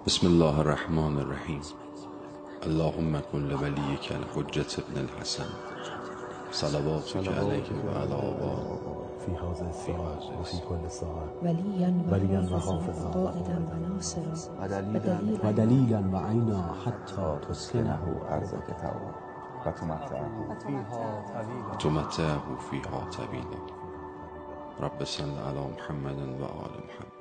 بسم الله الرحمن الرحیم. اللهم کن لولیک الحجة ابن الحسن صلواتک علیه و علی آبائه في هذا الساعة وفي كل ساعة وليا وحافظا قائدا وناصرا ودليلا وعينا حتى تسكنه أرضك طوعا وتمتعه فيها طويلا. رب صل على محمد و آل محمد.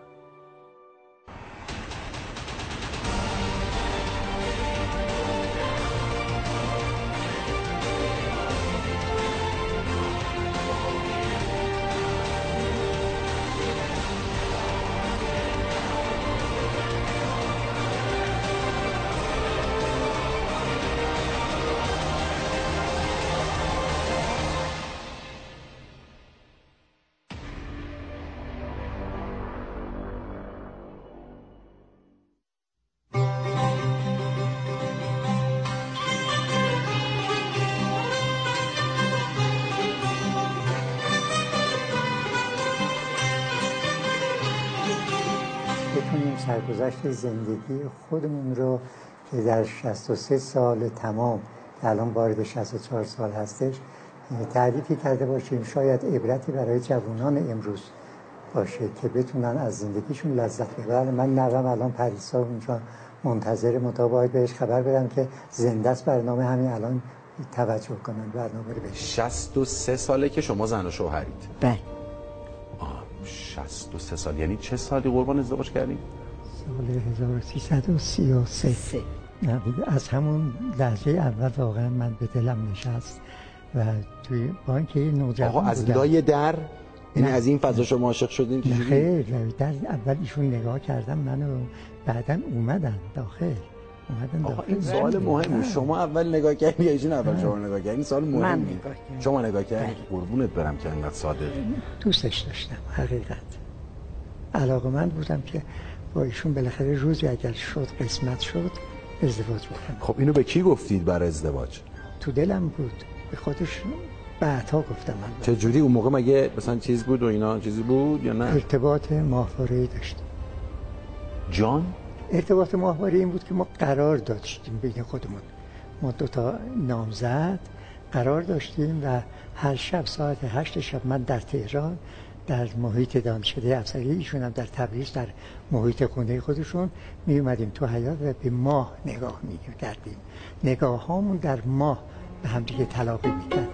بتونیم سرگذشت زندگی خودمون رو که در 63 سال تمام که الان وارد 64 سال هستش تعریفی کرده باشیم، شاید عبرتی برای جوانان امروز باشه که بتونن از زندگیشون لذت ببرن. من نوام الان پریسا اونجا منتظر باید بهش خبر بدم که زنده است، برنامه همین الان توجه کنن برنامه رو ببینن. 63 ساله که شما زن و شوهرید؟ بله. 63 سال یعنی چه سالی قربان ازدواج کردیم؟ سال 1333. نه از همون لحظه اول واقعا من به دلم نشست و توی با اینکه نوجوان آقا از لای در یعنی از این فضا شما عاشق شدین چجوری؟ خیر در اول ایشون نگاه کردم منو، بعداً اومدن داخل. آقا این سوال مهمه، شما اول نگاه کردین یا ایشون اول شما نگاه کردین؟ این سوال مهمه. من نگاه کردم. شما نگاه کردین؟ قربونت برم که انقدر صادق. دوستش داشتم حقیقت. علاقه‌مند بودم که با ایشون بالاخره روزی اگر شد قسمت شد ازدواج بکنم. خب اینو به کی گفتید برای ازدواج؟ تو دلم بود، به خودش بعدها گفتم. من چه جوری اون موقع مگه مثلا چیز بود و اینا چیزی بود یا نه؟ ارتباط ماهواره‌ای داشتیم. جان؟ ارتباط ماهواره این بود که ما قرار داشتیم بین خودمون، ما دو تا نامزد قرار داشتیم و هر شب ساعت 8 شب من در تهران در محیط دانشکده افسری، ایشون هم در تبریز در محیط خونه خودشون می اومدیم تو حیاط و به ماه نگاه می کردیم. نگاه هامون در ماه به هم دیگه تلاقی می کرد.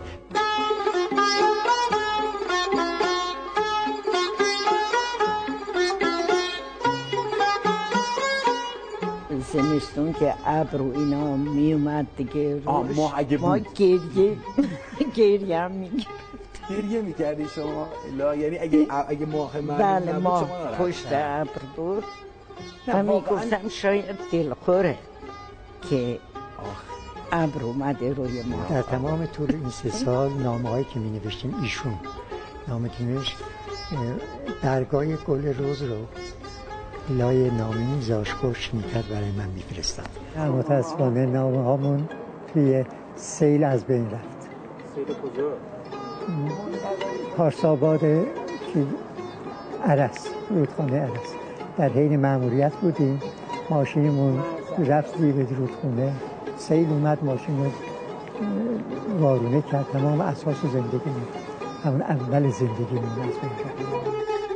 زمستون که ابر و اینا می اومد دیگه ماه اگه بود ما گریه هم میگرد. گریه میکردی شما؟ لا یعنی اگه ماه من بله ماه پشت ابر بود و میگفتم شاید دلخوره که ابر اومده روی ما. در تمام طول این 3 سال نامه‌هایی که می نوشتیم ایشون نامه که نوشت درگاه گل روز رو لای نامه میذاش خوش میکرد برای من میفرستاد. متاسفانه نامه هامون توی سیل از بین رفت. سیل کجا؟ پارساباد عرس، رودخانه عرس. در حین مأموریت بودیم، ماشینمون رفت زیر رودخانه، سیل اومد ماشین رو وارونه کرد، تمام اساس زندگیمون، همون اول زندگیمون از بین رفت.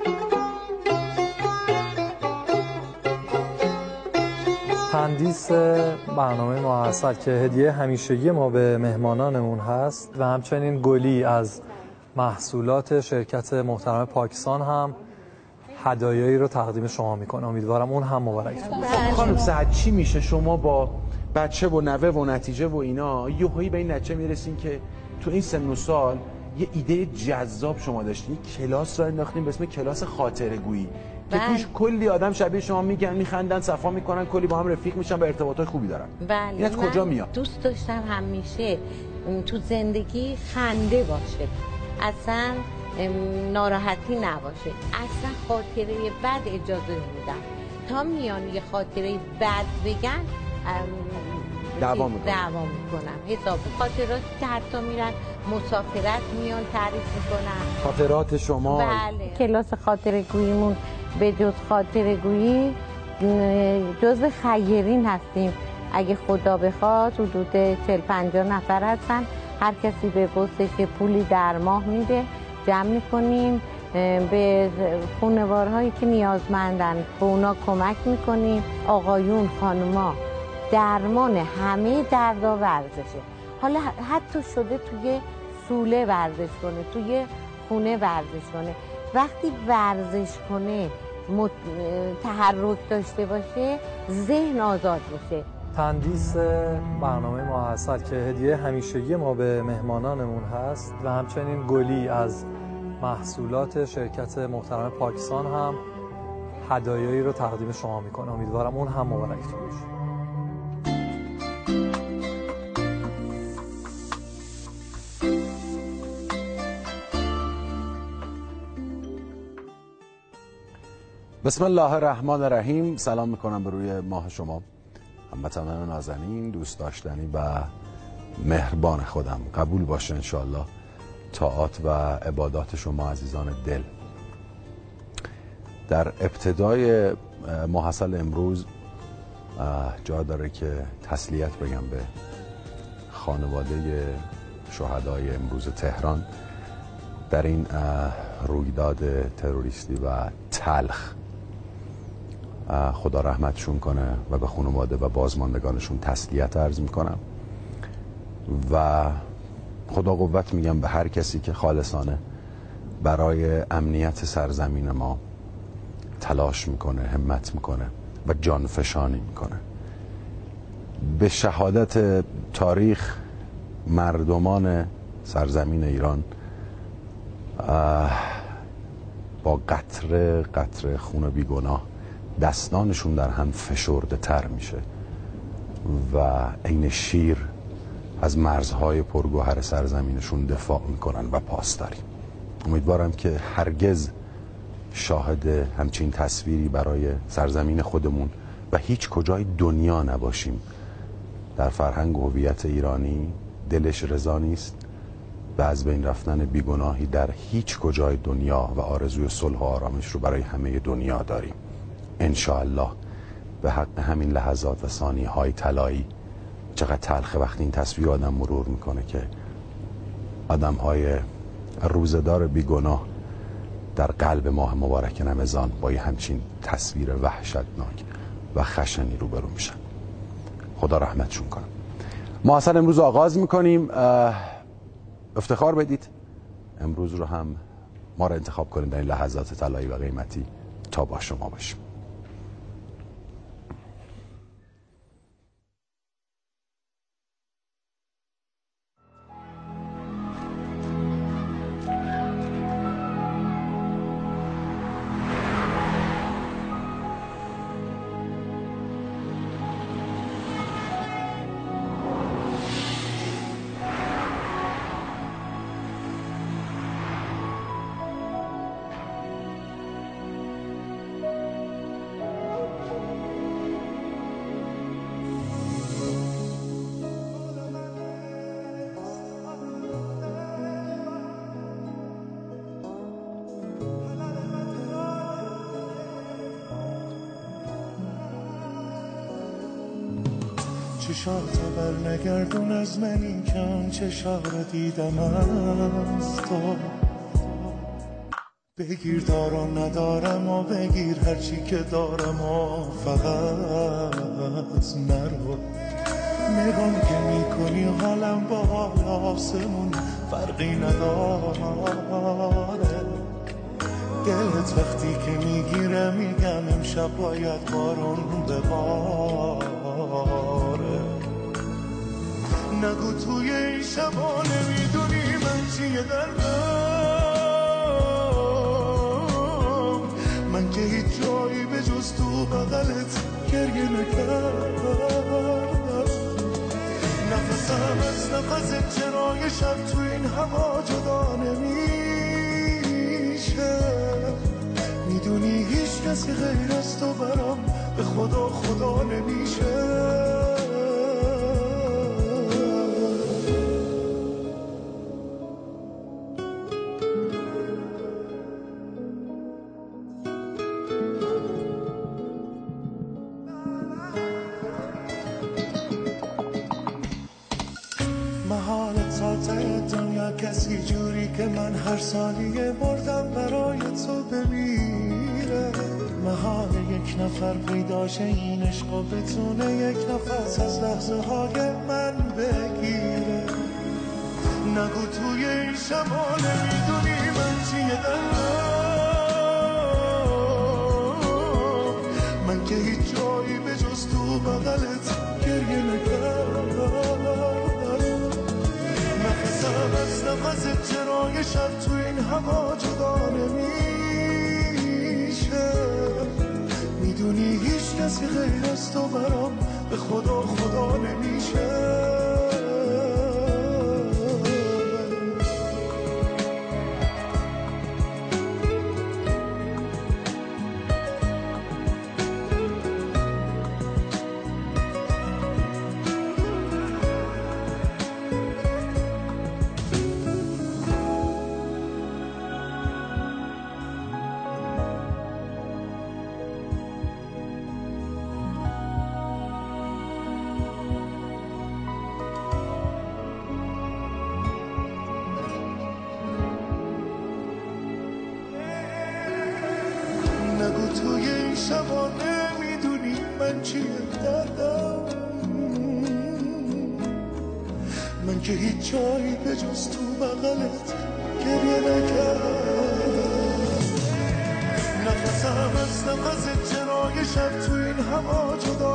تندیس برنامه معاصل که هدیه همیشگی ما به مهمانانمون هست و همچنین گلی از محصولات شرکت محترم پاکستان هم هدایایی رو تقدیم شما میکنه. امیدوارم اون هم مبارکتون باشه. خانم سعد چی میشه شما با بچه و نوه و نتیجه و اینا یهویی به این نتیجه میرسین که تو این سن و سال یه ایده جذاب شما داشتین، کلاس را انداختین به اسم کلاس خاطره گویی که توش کلی آدم شبیه شما میگن، میخندن، صفا میکنن، کلی با هم رفیق میشن، به ارتباطات خوبی دارن. بله. این از کجا میاد؟ دوست داشتم همیشه تو زندگی خنده باشه، اصلا ناراحتی نباشه، اصلا خاطره بد اجازه نمیدم. تا میان یه خاطره بد بگن دعوا میکنم. حساب خاطراتی که حتی میرن مسافرت میان تعریف میکنن. خاطرات شما؟ بله. کلاس خاطره گوییمون به جز خاطره گویی جزو خیرین هستیم. اگه خدا بخواد حدود 40-50 نفر هستن، هر کسی به وسعش پولی در ماه میده، جمع میکنیم به خانوارهایی که نیازمندن، به اونا کمک میکنیم. آقایون، خانوما، درمان همه دردا ورزشه. حالا حتی شده توی سوله ورزش کنه، توی خونه ورزش کنه. وقتی ورزش کنه، تحرک داشته باشه، ذهن آزاد بشه. تندیس برنامه ماحصل که هدیه همیشگی ما به مهمانانمون هست و همچنین گلی از محصولات شرکت محترم پاکسان هم هدایایی رو تقدیم شما میکنه. امیدوارم اون هم مبارکتون باشه. بسم الله الرحمن الرحیم. سلام میکنم به روی ماه شما، هموطنان نازنین، دوست داشتنی و مهربان خودم. قبول باشه انشاءالله طاعات و عبادات شما عزیزان دل. در ابتدای ماحصل امروز جا داره که تسلیت بگم به خانواده شهدای امروز تهران در این رویداد تروریستی و تلخ. خدا رحمتشون کنه و به خانواده و بازماندگانشون تسلیت عرض میکنم و خدا قوت میگم به هر کسی که خالصانه برای امنیت سرزمین ما تلاش میکنه، همت میکنه و جانفشانی میکنه. به شهادت تاریخ مردمان سرزمین ایران با قطره قطره خون بیگناه دستانشون در هم فشرده تر میشه و عین شیر از مرزهای پرگوهر سرزمینشون دفاع میکنن و پاسداری. امیدوارم که هرگز شاهد همچین تصویری برای سرزمین خودمون و هیچ کجای دنیا نباشیم. در فرهنگ و هویت ایرانی دلش رضا نیست و از بین رفتن بیگناهی در هیچ کجای دنیا و آرزوی صلح و آرامش رو برای همه دنیا داریم. انشاءالله به حق همین لحظات و ثانیه های طلایی. چقدر تلخه وقتی این تصویر آدم مرور میکنه که آدم های روزدار بیگناه در قلب ماه مبارک رمضان با همچین تصویر وحشتناک و خشنی روبرو میشن. خدا رحمتشون کنه. ما اصلا امروز آغاز میکنیم. افتخار بدید امروز رو هم ما رو انتخاب کنید در این لحظات طلایی و قیمتی تا با شما باشیم. چشاتو بر نگردون از من، این که آن چشا رو دیدم از تو. بگیر دارم ندارم و بگیر هرچی که دارم و فقط نرو. نگام که میکنی حالم با حال آسمون فرقی نداره. دلت وقتی که میگیره میگم امشب باید بارون بباره. نگو توی این شبا نمیدونی من چیه دردم. من که هیچ جایی به جز تو بغلت گریه نکردم. نفسم از نفست چرا یه شب تو این هوا جدا نمیشه. میدونی هیچ کسی غیر از تو برام به خدا خدا نمیشه. کسی جوری که من هر ثانیه مردم برای تو بمیره. محال یک نفر پیداشه این عشق و بتونه یک نفس از لحظه های من بگیره. نگو توی این شبا نمیدونی من چیه دلم، من که هیچ جایی به جز تو بغلت گریه نکردم. نفسم از نفست چرای شب تو این هوا جدا نمیشه. میدونی هیچ کسی غیر از تو برام به خدا خدا نمیشه. نگو توی این شبا نمیدونی من چیه دردم، من که هیچ جایی به جز تو بغلت گریه نکردم. نفسم از نفس جنای شب تو این هوا جدا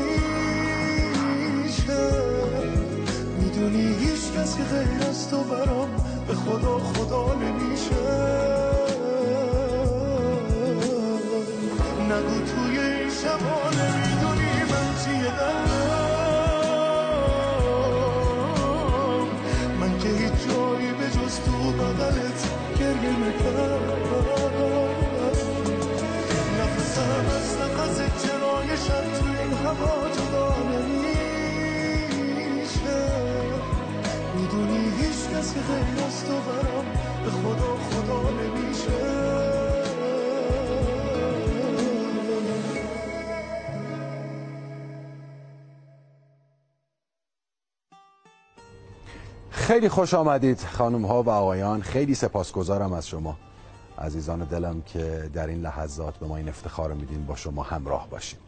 نمیشه. میدونی هیچ کسی غیر از تو برام به خدا خدا نمیشه. نگو توی این شبا نمیدونی من چیه دلم، من که هیچ جایی به جز تو بغلت گریه نکردم. نفسم از نفس جنای شب تو این هوا جدا نمیشه. میدونی هیچ کسی غیر از تو برام به خدا خدا نمیشه. خیلی خوش آمدید خانم ها و آقایان. خیلی سپاسگزارم از شما عزیزان دلم که در این لحظات به ما این افتخار میدین با شما همراه باشیم.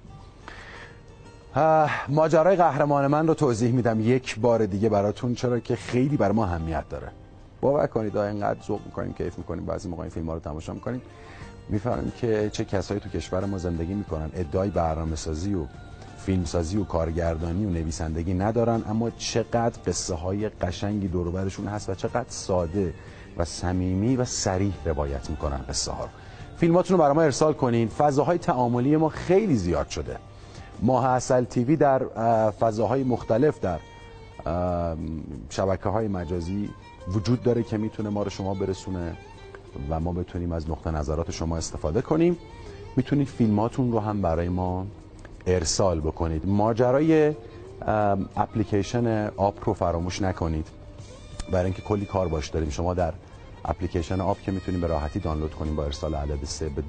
ماجرای قهرمان من رو توضیح میدم یک بار دیگه براتون، چرا که خیلی بر ما اهمیت داره. باور کنید اینقدر ذوق میکنیم، کیف میکنیم، بعضی موقع این فیلم‌ها رو تماشا میکنیم میفهمیم که چه کسایی تو کشور ما زندگی میکنن، ادعای برنامه‌سازی و فیلمسازی و کارگردانی و نویسندگی ندارن، اما چقدر قصه های قشنگی دور و برشون هست و چقدر ساده و صمیمی و صریح روایت میکنن قصه ها رو. فیلماتون رو برای ما ارسال کنین. فضاهای تعاملی ما خیلی زیاد شده. ماه عسل تیوی در فضاهای مختلف در شبکه‌های مجازی وجود داره که میتونه ما رو شما برسونه و ما بتونیم از نقطه نظرات شما استفاده کنیم. میتونید فیلماتون رو هم برای ما ارسال بکنید. ماجرای اپلیکیشن آپ رو فراموش نکنید، برای اینکه کلی کار باش داریم. شما در اپلیکیشن آپ که میتونید به راحتی دانلود کنید با ارسال عدد 3 به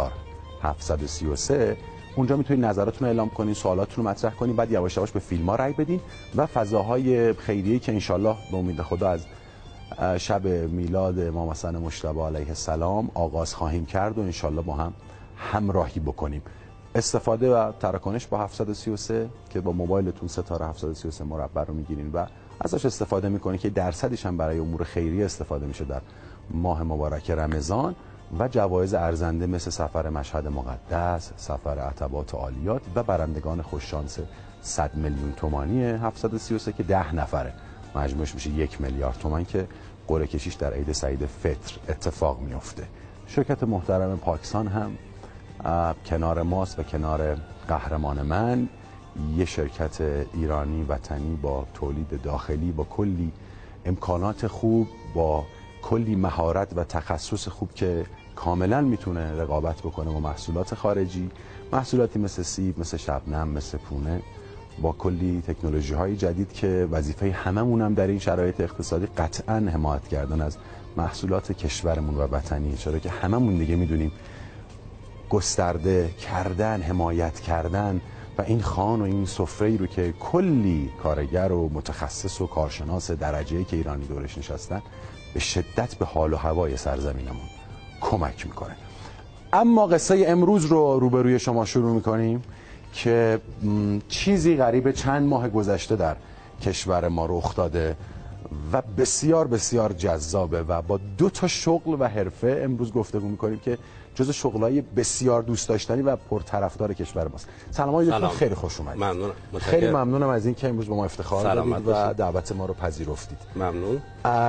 2733 اونجا میتونید نظراتتون رو اعلام کنید، سوالاتتون رو مطرح کنید، بعد یواش یواش به فیلم‌ها رای بدین و فضاهای خیریه‌ای که انشالله به امید خدا از شب میلاد امام حسن مجتبی علیه السلام آغاز خواهیم کرد و انشالله با هم همراهی بکنیم. استفاده و تراکنش با 733 که با موبایلتون ستاره 733 مربع رو میگیرین و ازش استفاده میکنین که درصدش هم برای امور خیریه استفاده میشه در ماه مبارک رمضان و جوایز ارزنده مثل سفر مشهد مقدس، سفر عتبات عالیات و برندگان خوششانس 100 میلیون تومانی 733 که 10 نفره مجموعش میشه 1 میلیارد تومان که قرعه کشیش در عید سعید فطر اتفاق میفته. شرکت محترم پاکسان هم کنار ماست و کنار قهرمان من، یه شرکت ایرانی وطنی با تولید داخلی، با کلی امکانات خوب، با کلی مهارت و تخصص خوب که کاملا میتونه رقابت بکنه با محصولات خارجی، محصولاتی مثل سیب، مثل شبنم، مثل پونه، با کلی تکنولوژی های جدید که وظیفه هممون هم در این شرایط اقتصادی قطعا حمایت کردن از محصولات کشورمون و وطنی، چرا که هممون دیگه میدونیم گسترده کردن، حمایت کردن، و این خوان و این سفره‌ای رو که کلی کارگر و متخصص و کارشناس درجه‌ای که ایرانی دورش نشستن به شدت به حال و هوای سرزمینمون کمک میکنه. اما قصه امروز رو روبروی شما شروع میکنیم که چیزی قریب چند ماه گذشته در کشور ما رخ داده و بسیار بسیار جذابه و با 2 تا شغل و حرفه امروز گفتگو میکنیم که جز شغلای بسیار دوست داشتنی و پرطرفدار کشور ماست. سلام آقای دکتر، خیلی خوش اومدید. ممنونم. خیلی ممنونم از اینکه امروز به ما افتخار دادید و دعوت ما رو پذیرفتید. ممنون.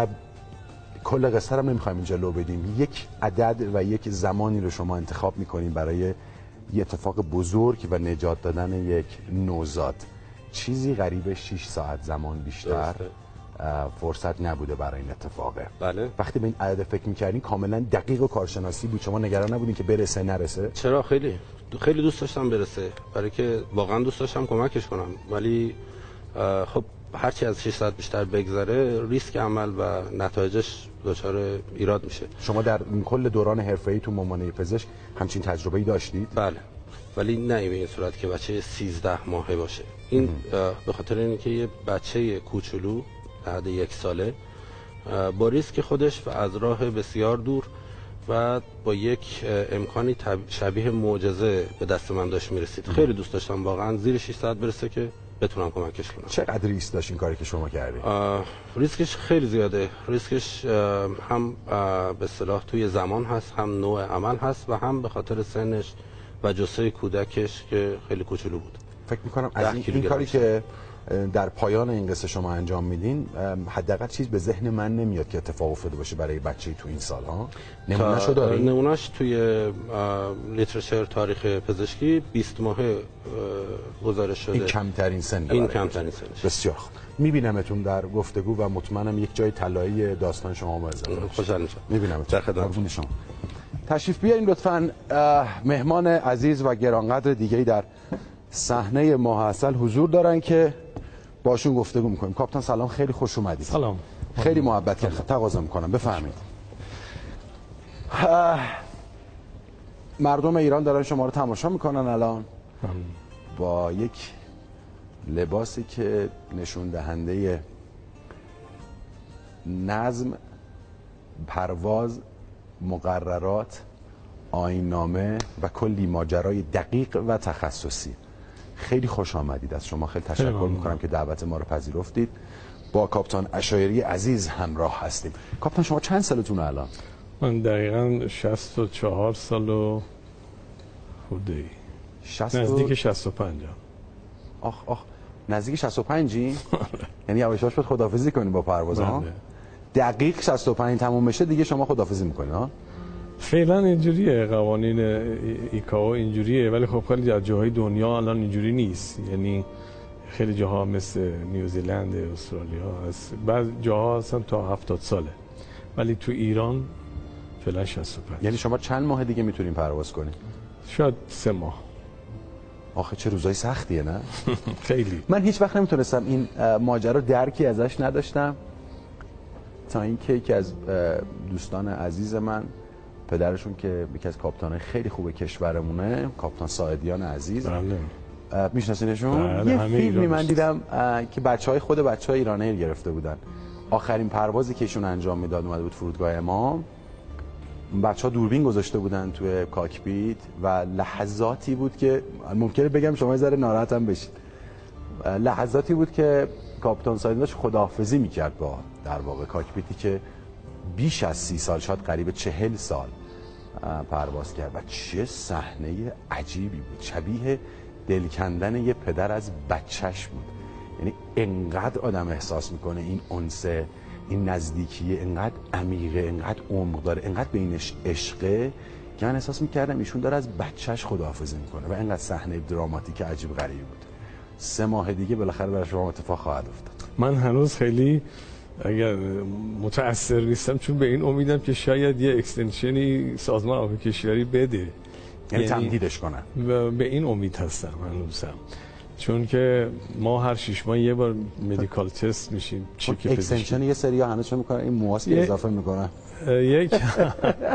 کل قصه رو نمیخوایم اینجا لو بدیم. یک عدد و یک زمانی رو شما انتخاب میکنیم برای یه اتفاق بزرگ و نجات دادن یک نوزاد. چیزی قریب 6 ساعت زمان بیشتر فرصت نبوده برای این اتفاقه. بله. وقتی به این عدد فکر می‌کردین کاملا دقیق و کارشناسی بود، شما نگران نبودین که برسه نرسه؟ چرا؟ خیلی دوست داشتم برسه، برای که واقعا دوست داشتم کمکش کنم، ولی خب هرچی از 6 ساعت بیشتر بگذره ریسک عمل و نتایجش دچار ایراد میشه. شما در کل دوران حرفه‌ای تو مامانه پزشک همچین تجربه‌ای داشتید؟ بله، ولی نه به این صورت که بچه 13 ماهه باشه. این به خاطر اینکه یه بچه کوچولو حد 1 ساله با ریسک خودش و از راه بسیار دور و با یک امکانی شبیه معجزه به دست من داشت میرسید. خیلی دوست داشتم واقعا زیر 6 ساعت برسه که بتونم کمکش کنم. چقدر ریسک داشت این کاری که شما کردید؟ ریسکش خیلی زیاده. ریسکش هم به اصطلاح توی زمان هست، هم نوع عمل هست و هم به خاطر سنش و جثه کودکش که خیلی کوچولو بود. فکر می‌کنم از این کاری که در پایان این قصه شما انجام میدین حداقل چیز به ذهن من نمیاد که اتفاق افتاده باشه برای بچه‌ای تو این سال‌ها. نمونه‌شو دارید؟ نمونه‌اش توی لیترچر تاریخ پزشکی 20 ماهه گزارش شده. این کمترین سنه. این کمترین سنش. بسیار خوب. میبینمتون در گفتگو و مطمئنم یک جای طلایی داستان شما مزه. خوشحال میشم. میبینمتون. در خدمت شما. تشریف بیارین لطفاً. مهمان عزیز و گرانقدر دیگه‌ای در صحنه ماه عسل حضور دارن که باشون گفتگو میکنیم. کاپیتان سلام، خیلی خوش اومدید. سلام. خیلی محبت کردم. تقاضا میکنم بفرمایید. مردم ایران دارن شما رو تماشا میکنن الان با یک لباسی که نشون دهنده نظم، پرواز، مقررات، آیین‌نامه و کلی ماجرای دقیق و تخصصی. خیلی خوش آمدید. از شما خیلی تشکر میکنم که دعوت ما رو پذیرفتید. با کاپیتان عشایری عزیز همراه هستیم. کاپیتان شما چند سالتونه الان؟ من دقیقاً 64 سال و خودی. نزدیک 65. آخ نزدیک 65 یعنی یواش یواش باید خداحافظی کنیم با پرواز ها. دقیق 65 تموم بشه دیگه شما خداحافظی میکنید ها؟ فعلا اینجوریه، قوانین ایکائو اینجوریه، ولی خب خیلی از جاهای دنیا الان اینجوری نیست. یعنی خیلی جاها مثل نیوزیلند، استرالیا هست، بعض جاها هستن تا 70 ساله، ولی تو ایران فعلا 65. یعنی شما چند ماه دیگه میتونین پرواز کنید؟ شاید 3 ماه. آخه چه روزای سختیه نه؟ خیلی. من هیچ وقت نمیتونستم این ماجرا درکی ازش نداشتم تا اینکه یکی از دوستان عزیز من، پدرشون که یکی از کاپیتان‌های خیلی خوب کشورمونه، کاپیتان ساعدیان عزیز، میشناسینشون؟ یه فیلمی من دیدم که خود بچه‌های ایرانی گرفته بودن. آخرین پروازی که ایشون انجام میداد اومده بود فرودگاه امام، بچه‌ها دوربین گذاشته بودن توی کاکپیت و لحظاتی بود که ممکنه بگم شما یه ذره ناراحتم بشید، لحظاتی بود که کاپیتان ساعدی داشت خداحافظی میکرد با در واقع کاکپیتی که بیش از 30 سال، شاید قریب 40 سال پرواز کرد و چه صحنه عجیبی بود، شبیه دل کندن یه پدر از بچهش بود. یعنی انقدر آدم احساس میکنه این انسه، این نزدیکیه انقدر عمیقه، انقدر عمق داره، انقدر بینش عشقه که من احساس میکردم ایشون داره از بچهش خداحافظی میکنه و انقدر صحنه دراماتیک عجیب غریبی بود. 3 ماه دیگه بالاخره برای شما اتفاق خواهد افتاد. من هنوز خیلی اگر متأثر نیستم، چون به این امیدم که شاید یه اکستنشنی سازمان آبی کشوری بده، یعنی تمدیدش کنن. به این امید هستم هنوزم، چون که ما هر 6 ماه یه بار مدیکال تست میشیم. چک اکستنشن یه سری ها هنوز چه میکنن؟ این موهاست که اضافه میکنن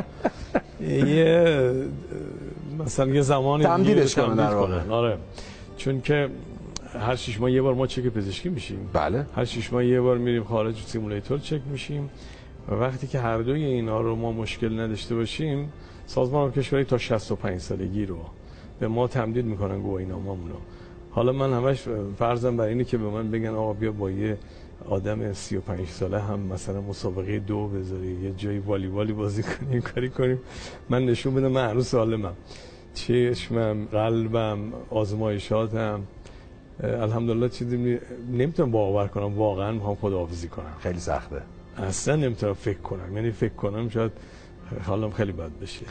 یه مثلا یه زمانی تمدیدش کنن در واقع. آره، چون که هر 6 ماه یه بار ما چک پزشکی میشیم. بله. هر 6 ماه یه بار میریم خارج سیمولیتور چک میشیم و وقتی که هر دوی اینا رو ما مشکل نداشته باشیم، سازمان کشوری تا 65 سالگی رو به ما تمدید میکنن گواهینامه‌مون رو. حالا من همش فرضم بر اینه که به من بگن آقا بیا با یه آدم 35 ساله هم مثلا مسابقه 2 بذاری، یه جایی والیبالی بازی کنیم، کاری کنیم، من نشون بدم من هنوز سالمم، چشمم، قلبم، آزمایشاتم الحمدلله چیزی نمیتونم باور کنم واقعا میخوام خداحافظی کنم. خیلی سخته. اصلا نمیتونم فکر کنم، یعنی فکر کنم شاید حالم خیلی بد بشه.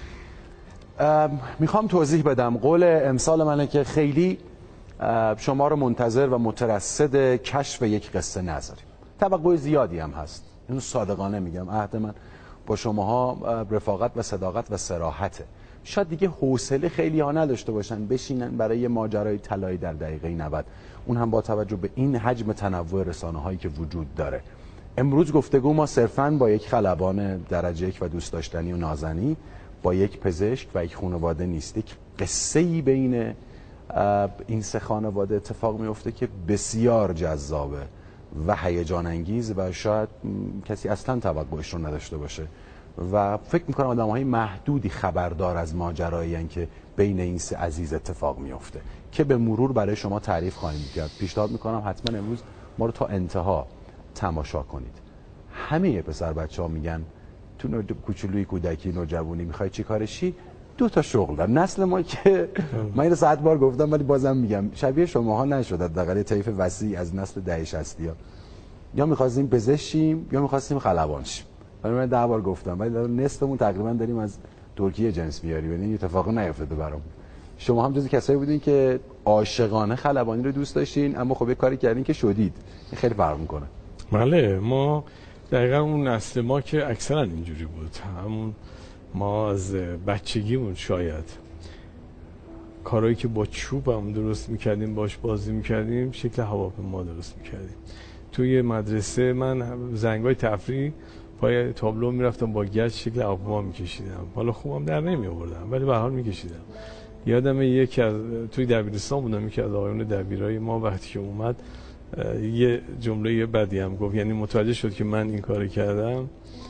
میخوام توضیح بدم. قول امسال منه که خیلی شما رو منتظر و مترصد کشف یک قصه نذاریم. توقع زیادی هم هست، اینو صادقانه میگم. عهد من با شماها رفاقت و صداقت و صراحته. شاید دیگه حوصله خیلی ها نداشته باشن بشینن برای یه ماجرای طلایی در دقیقه 90، اون هم با توجه به این حجم تنوع رسانه هایی که وجود داره. امروز گفتگو ما صرفاً با یک خلبان درجه 1 و دوست داشتنی و نازنی، با یک پزشک و یک خانواده نیست. یک قصه‌ای بین این سه خانواده اتفاق میفته که بسیار جذابه و هیجان انگیز و شاید کسی اصلا توقعش رو نداشته باشه و فکر میکنم آدم‌های محدودی خبردار از ماجرایی هستند که بین این سه عزیز اتفاق میفته که به مرور برای شما تعریف خواهیم کرد. پیشنهاد میکنم حتما امروز ما رو تا انتها تماشا کنید. همه پسر بچه‌ها میگن تو کوچولوی، کودکی، نوجوانی میخوای چی کارشی؟ 2 تا شغل دارم. نسل ما که من اینو 100 بار گفتم ولی بازم میگم شبیه شماها نشد، حداقل طیف وسیع از نسل دهه 60 یا می‌خواستیم پزشک شیم یا می‌خواستیم خلبان شیم. من 10 بار گفتم ولی نصفمون تقریبا داریم از ترکیه جنس بیاری، یعنی اتفاق نیفتاده برام. شما هم جز کسایی بودین که عاشقانه خلبانی رو دوست داشتین اما خب یه کاری کردین که شدید. این خیلی فرق می‌کنه. بله، ما دقیقاً اون نسل ما که اکثرا اینجوری بود. همون ما از بچگیمون شاید کارهایی که با چوب هم درست میکردیم، باش بازی میکردیم، شکل هواپیما درست میکردیم. توی مدرسه من زنگای تفریح پای تابلو میرفتم با گچ شکل هواپیما میکشیدم. حالا خوبم در نمی آوردم ولی به هر حال میکشیدم. یادم یکی از توی دبیرستان بودم، یکی از آقایون دبیرای ما وقتی که اومد یه جمله بدی هم گفت، یعنی متوجه شد که من این کارو کردم،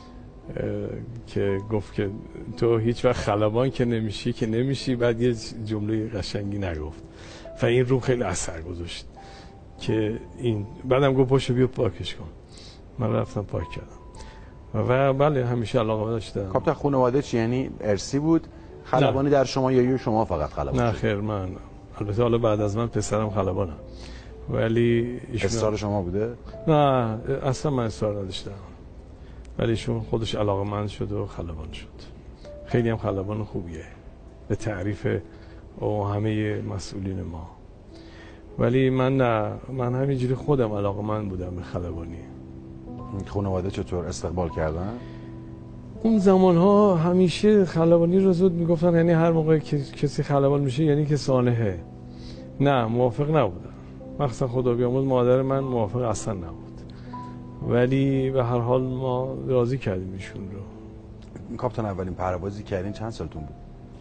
که گفت که تو هیچ وقت خلبان که نمیشی. بعد یه جمله قشنگی نگفت و این رو خیلی اثر گذاشت که این بعدم گفت پاشو بیا پاکش کن. من رفتم پاک کردم و بله همیشه علاقه داشتم. کاپیتان خانواده چی، یعنی ارثی بود خلبانی در شما یا شما فقط خلبان؟ نه خیر، من البته حالا بعد از من پسرم خلبانم ولی اصرار شما بوده؟ نه اصلا من اصرار نداشتم ولی ایشون خودش علاقه‌مند شد و خلبان شد. خیلی هم خلبان خوبیه به تعریف همه مسئولین ما. ولی من نه، من همینجوری خودم علاقه‌مند بودم به خلبانی. خانواده چطور استقبال کردن؟ اون زمانها همیشه خلبانی رو زود میگفتن، یعنی هر موقع که کسی خلبان میشه یعنی که صالحه. نه، موافق نبودن. مخصوصا خدا بیامرز مادر من موافق اصلا نبود. ولی به هر حال ما راضی کردیم ایشون رو. کاپیتان اولین پروازی کردین چند سالتون بود؟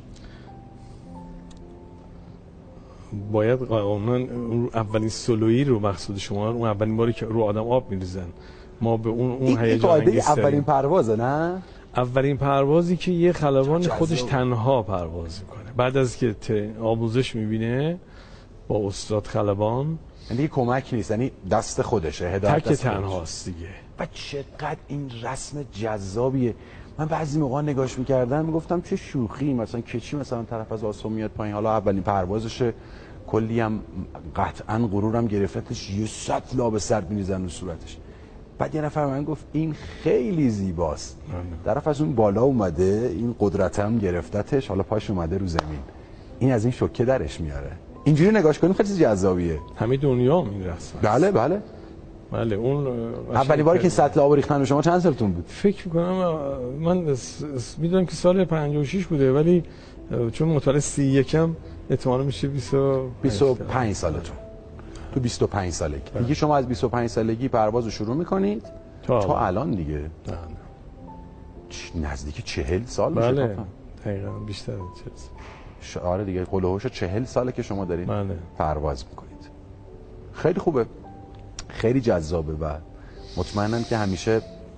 باید قانونا اولین سولویی رو مقصود شما، اون اولین باری که رو آدم آب میریزن، ما به اون هیجان انگیز اولین پروازه. نه اولین پروازی که یه خلبان خودش تنها پرواز میکنه بعد از که آموزش میبینه با استاد خلبان، یعنی کمک نیست، یعنی دست خودشه، هدایت تک تنهاست دیگه. و چقدر این رسم جذابیه. من بعضی موقع نگاش میکردم میگفتم چه شوخی، مثلا کچی مثلا طرف از آسمون میاد پایین، حالا اولین پروازشه، کلی هم قطعا غرورم گرفتش، یه سطل آب سرد میریزن رو صورتش. بعد یه نفر من گفت این خیلی زیباست، طرف از اون بالا اومده، این قدرتم گرفتتش، حالا پاش اومده رو زمین، این از این شوکه درش میاره. اینجوری نگاش کنیم خیلی جذابیه. همه دنیا این رسم. بله اون اولی باری که سطل آب ریختن شما چند سالتون بود؟ فکر می‌کنم من میدونم که سال 56 بوده ولی چون متولد 31 ام احتمالاً میشه 25 سالتون. تو 25 سالگی دیگه شما از 25 سالگی پرواز رو شروع میکنید تا الان دیگه. نزدیک 40 سال میشه. بله دقیقاً بیشتر از 40 سال. آره دیگه، هولوحوش 40 ساله که شما دارید پرواز میکنید. خیلی خوبه، خیلی جذابه و مطمئنم که همیشه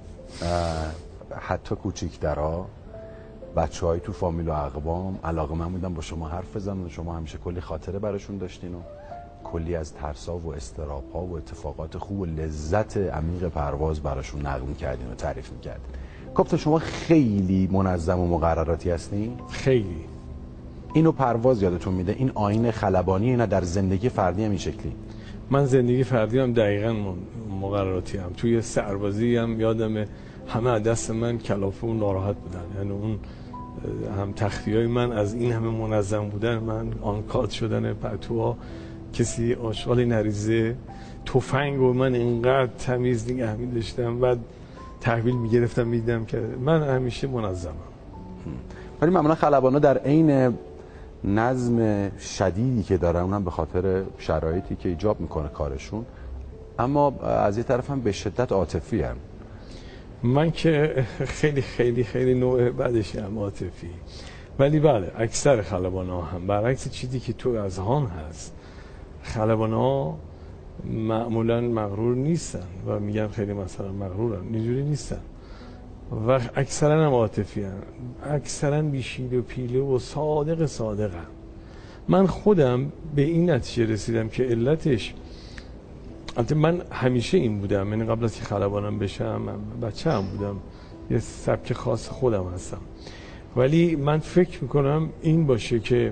حتی کوچیک‌ترها، بچه‌های تو فامیل و اقوام علاقه‌مند بودن با شما حرف بزنن و شما همیشه کلی خاطره براشون داشتین و کلی از ترس‌ها و اضطراب‌ها و اتفاقات خوب و لذت عمیق پرواز براشون نقل می‌کردین و تعریف می‌کردین. کاپیتان شما خیلی منظم و مقرراتی هستین؟ خیلی. اینو پرواز یادتون میده؟ این آیین خلبانی نه در زندگی فردی هم این شکلی؟ من زندگی فردی هم دقیقاً مقرراتی هم. توی سربازی هم یادمه همه از دست من کلافه و ناراحت بودن، یعنی اون هم تختیای من از این همه منظم بودن، من آنکات شدن پتوها، کسی آشغالی نریزه، تفنگ و من اینقدر تمیز نگه می داشتم، بعد تحویل می گرفتم میدیدم که من همیشه منظمم. ولی معمولا خلبانا در عین نظم شدیدی که دارن، اونم به خاطر شرایطی که ایجاب میکنه کارشون، اما از یه طرف هم به شدت عاطفی هم. من که خیلی خیلی خیلی نوع بعدش هم عاطفی، ولی بله اکثر خلبانا هم برعکس چیزی که تو اذهان هست، خلبانا معمولا مغرور نیستن و میگن خیلی مثلا مغرورن، اینجوری نیستن و اکثرا هم عاطفی هستن، اکثرا بیشیل و پیله و صادقن. من خودم به این نتیجه رسیدم که علتش، البته من همیشه این بودم، یعنی قبل از که خلبانم بشم بچه هم بودم، یه سبک خاص خودم هستم، ولی من فکر میکنم این باشه که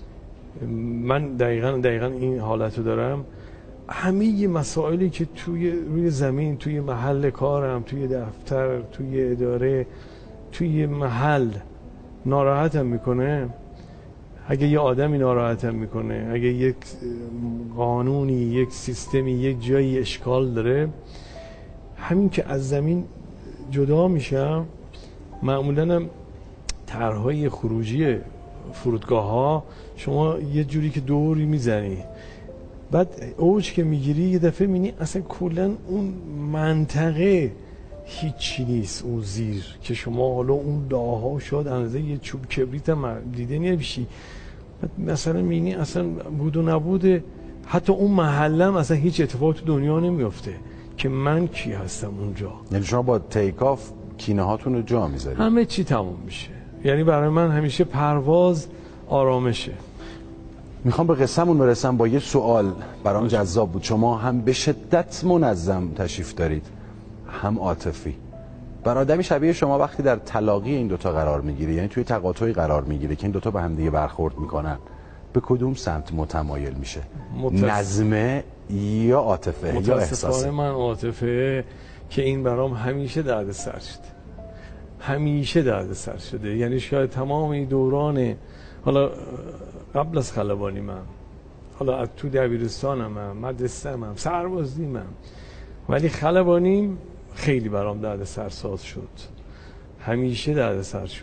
من دقیقاً این حالتو دارم. همه مسائلی که روی زمین، توی محل کارم، توی دفتر، توی اداره، توی محل ناراحتم میکنه، اگه یه آدمی ناراحتم میکنه، اگه یک قانونی، یک سیستمی، یک جایی اشکال داره، همین که از زمین جدا میشم، معمولاً هم طرحهای خروجی فرودگاه ها شما یه جوری که دوری میزنی، بعد اوج که میگیری یه دفعه میبینی اصلا کلا اون منطقه هیچی نیست، اون زیر که شما حالا اون داها شد اندازه یه چوب کبریت هم دیده نمیشی، مثلا میبینی اصلا بود و نبوده، حتی اون محلم اصلا هیچ اتفاق تو دنیا نمیفته که من کی هستم اونجا. یعنی شما با تیک آف کینه هاتون رو جا میذارید؟ همه چی تموم میشه. یعنی برای من همیشه پرواز آرامشه. میخوام به قصه‌مون برسم با یه سوال برام جذاب بود. شما هم به شدت منظم تشریف دارید، هم عاطفی. بر آدمی شبیه شما وقتی در تلاقی این دوتا قرار میگیره، یعنی توی تقاطعی قرار میگیره که این دوتا به هم دیگه برخورد میکنن، به کدوم سمت متمایل میشه؟ نظمه یا عاطفه یا احساسه؟ متاسفانه من عاطفه، که این برام همیشه دردسر شده، همیشه دردسر شده. یعنی شاید تمام این دوران، حالا قبل از خلبانی من، حالا از تو دبیرستانم هم، مدرسه‌ام هم، سربازیم هم، ولی خلبانیم خیلی برام دردسر ساز شد، همیشه دردسر شد.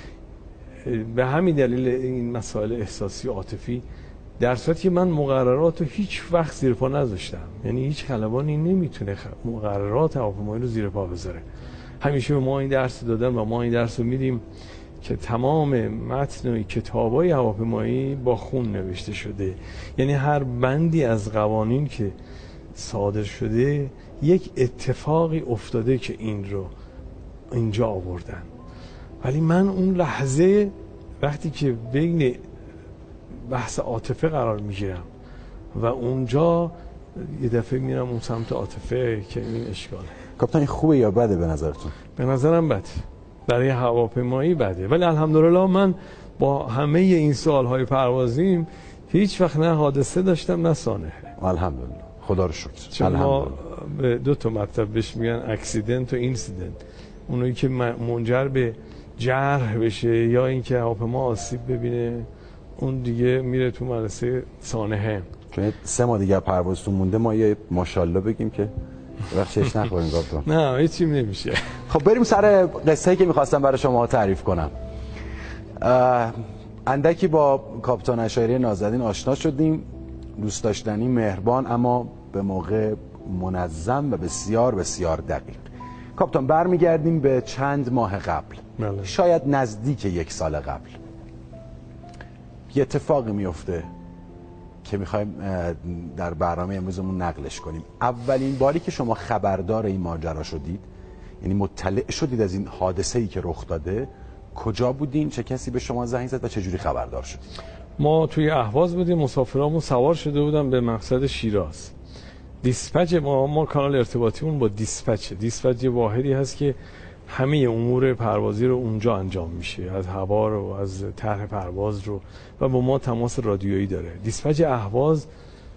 به همین دلیل این مسائل احساسی و عاطفی، در صورتی که من مقررات رو هیچ وقت زیر پا نذاشتم، یعنی هیچ خلبانی نمیتونه مقررات هواپیمایی رو زیر پا بذاره. همیشه به ما این درس دادن و ما این درس رو میدیم که تمام متن کتابای هواپیمایی با خون نوشته شده، یعنی هر بندی از قوانین که صادر شده یک اتفاقی افتاده که این رو اینجا آوردن. ولی من اون لحظه وقتی که بین بحث عاطفه قرار میگیرم و اونجا یه دفعه میرم اون سمت عاطفه که این اشکاله. کاپیتان این خوبه یا بده به نظرتون؟ به نظرم بده، برای هواپیمایی بده، ولی الحمدلله من با همه این سالهای پروازیم هیچ وقت نه حادثه داشتم نه سانحه. الحمدلله، خدا رو شکر. چون ما به دو تا مطلب بهش میگن اکسیدنت و اینسیدنت، اونایی که منجر به جرح بشه یا اینکه هواپیما آسیب ببینه، اون دیگه میره تو مدرسه سانحه. چون 3 ماه دیگه پروازتون مونده، ما یه ماشاءالله بگیم که وقت چش نخوریم کاپیتان. نه هیچی نمیشه. خب بریم سر قصه‌ای که می‌خواستم برای شما تعریف کنم. اندکی با کاپیتان اشایری نازنین آشنا شدیم، دوست داشتنی، مهربان، اما به موقع منظم و بسیار بسیار دقیق. کاپیتان برمیگردیم به چند ماه قبل، شاید نزدیک 1 سال قبل. یه اتفاقی میفته که میخوایم در برنامه امروزمون نقلش کنیم. اولین باری که شما خبردار این ماجرا شدید، یعنی مطلع شدید از این حادثه‌ای که رخ داده، کجا بودین؟ چه کسی به شما زنگ زد و چه جوری خبردار شدید؟ ما توی اهواز بودیم، مسافرامون سوار شده بودن به مقصد شیراز. دیسپچ ما کانال ارتباطیمون با دیسپچ یه واحدی هست که همه امور پروازی رو اونجا انجام میشه، از هوا رو، از طرح پرواز رو، و با ما تماس رادیویی داره. دیسپچ اهواز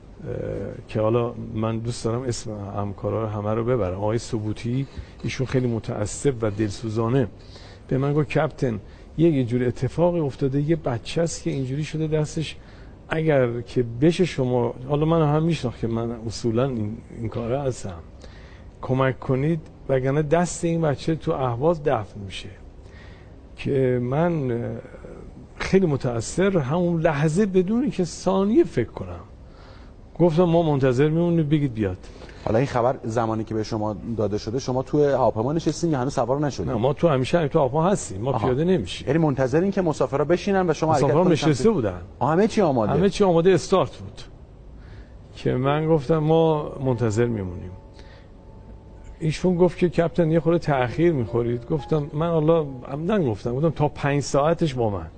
که حالا من دوست دارم اسم همکارا همه رو ببرم، آقای ثبوتی، ایشون خیلی متعصب و دلسوزانه به من گفت کاپیتان یه جور اتفاقی افتاده، یه بچه است که اینجوری شده دستش، اگر که بشه شما، حالا من هم میشناخت که من اصولا این کاره هستم، کمک کنید وگرنه دست این بچه تو اهواز دفن میشه. که من خیلی متأثر همون لحظه بدون که ثانیه فکر کنم گفتم ما منتظر میمونیم بگید بیاد. حالا این خبر زمانی که به شما داده شده شما تو هواپیما نشستین یا هنوز سوار نشدین؟ نه ما تو همیشه تو هواپیما هستیم، ما پیاده نمیشیم. یعنی منتظرین که مسافرا بشینن و شما حرکت کنید؟ مسافرا نشسته بودن، همه چی آماده، همه چی آماده استارت بود. که من گفتم ما منتظر میمونیم. ایشون گفت که کاپیتان یه خورده تأخیر میخورید. گفتم من الله عمدن گفتم تا 5 ساعتش با من.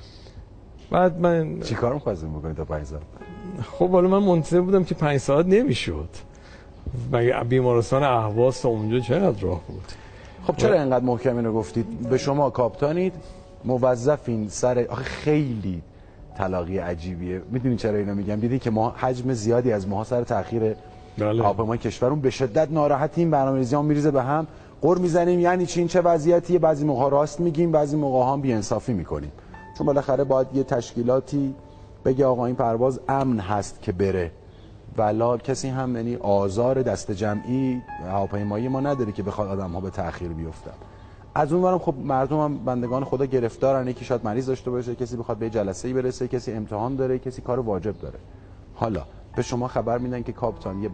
بعد من چیکار می‌خواستین بکنید تا 5 ساعت؟ خب حالا من منتظر بودم که 5 ساعت نمیشد. مگه بیمارستان اهواز تا اونجا چقدر راه بود؟ خب چرا اینقدر محکم اینو گفتید؟ به شما کاپیتانید، موظفین سر، آخه خیلی تلاقی عجیبیه. میدونین چرا اینو میگم؟ دیدین که ما حجم زیادی از ماها سر تأخیر هواپیمای کشورمون به شدت ناراحتیم، برنامه‌ریزیام میریزه به هم، قر میزنیم یعنی چی، این چه وضعیتیه، بعضی موقع راست میگیم، بعضی موقع هم بی‌انصافی میکنیم. چون بالاخره باید یه تشکیلاتی بگه آقا این پرواز امن هست که بره، ولا کسی هم یعنی آزار دست جمعی هواپیمایی ما نداره که بخواد آدم‌ها به تأخیر بیفتن. از اون ورم خب مردم هم بندگان خدا گرفتارن، یکی شاید مریض داشته باشه، کسی بخواد به جلسه‌ای برسه، کسی امتحان داره، کسی کار واجب داره. حالا به شما خبر میدن که کاپیتان یه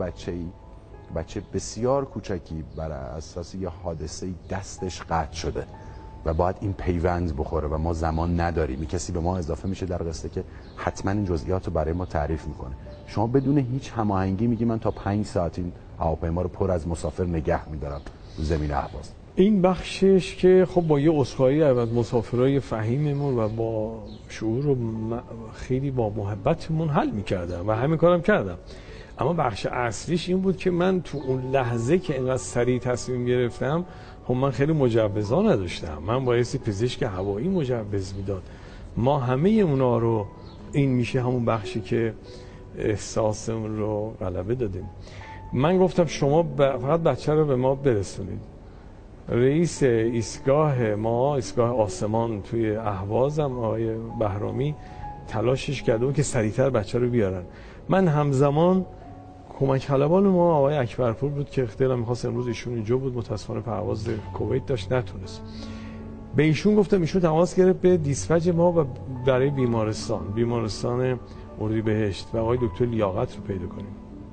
بچه بسیار کوچکی بر اساس یه حادثه‌ای دستش قطع شده و باید این پیوند بخوره و ما زمان نداریم. کسی به ما اضافه میشه در قصه که حتما این جزئیات رو برای ما تعریف میکنه. شما بدون هیچ هماهنگی میگی من تا 5 ساعت این هواپیما رو پر از مسافر نگه میدارم تو زمین اهواز. این بخشش که خب با یه عذرخواهی از مسافرای فهیممون و با شعور و خیلی با محبتمون حل میکردم و همین کارم کردم. اما بخش اصلیش این بود که من تو اون لحظه که اینقدر سریع تصمیم گرفتم، خب من خیلی مجوزا نداشتم، من بایستی پزشک هوایی مجوز میداد. ما همه اونا رو، این میشه همون بخشی که احساسمون رو غلبه دادیم. من گفتم شما فقط بچه رو به ما برسونید. رئیس ایستگاه ما، ایستگاه آسمان توی اهوازم، آقای بهرامی، تلاشش کرده که سریعتر بچه رو بیارن. من همزمان کمک طلبان ما آقای اکبرپور بود که دلم می‌خواست امروز ایشون اینجا بود، متأسفانه پرواز کویت داشت نتونست. به ایشون گفتم، ایشون تماس گرفت به دیسپچ ما و برای بیمارستان اردیبهشت و آقای دکتر لیاقت رو پیدا کنیم.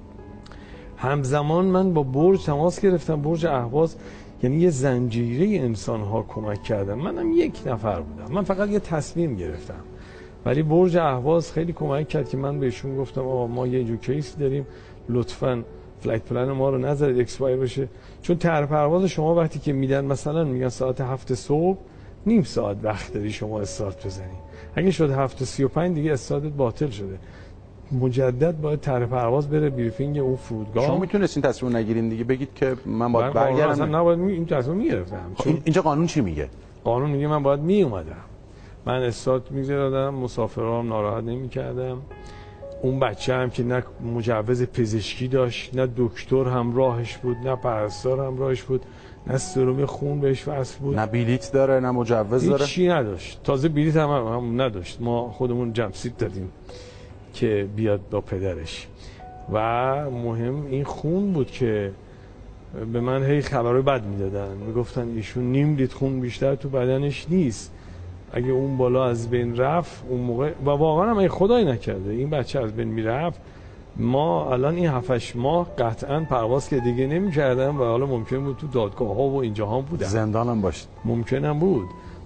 همزمان من با برج تماس گرفتم، برج اهواز، یعنی یه زنجیره انسان‌ها کمک کردن. منم یک نفر بودم، من فقط یه تصمیم گرفتم، ولی برج اهواز خیلی کمک کرد که من بهشون گفتم آقا ما یه جو کیس داریم، لطفاً فلایت پلن ما رو نذارید اکسپایر بشه. چون طرح پرواز شما وقتی که میدن مثلا میگن ساعت 7 صبح، نیم ساعت وقت داری شما استارت بزنی. اگه شد 7:35 دیگه استارتت باطل شده. مجدد باید طرح پرواز بره بریفینگ اون فرودگاه. شما میتونستین تصمیم نگیرین دیگه، بگید که من باید برگردم؟ اصلا نباید این تصمیم میگرفتم. اینجا قانون چی میگه؟ قانون میگه من باید میومدم، من استارت میگذاشتم، مسافرام ناراحت نمیکردم. اون بچه هم که نه مجوز پزشکی داشت، نه دکتر همراهش بود، نه پرستار همراهش بود، نه سرم خون بهش وصل بود، نه بلیت داره، نه مجوز داره، هیچی نداشت. تازه بلیت هم نداشت. ما خودمون جمسید دادیم که بیاد با پدرش. و مهم این خون بود که به من هی خبرهای بد میدادن، میگفتن ایشون نیم لیتر خون بیشتر تو بدنش نیست، اگه اون بالا از بین رفت اون موقع، و واقعا هم خدایی نکرده این بچه از بین میرفت، ما الان این 7-8 ماه قطعا پرواز که دیگه نمی‌کردم و حالا ممکن بود تو دادگاه ها و اینجا هم بودن، زندان هم باشد، ممکنم بود.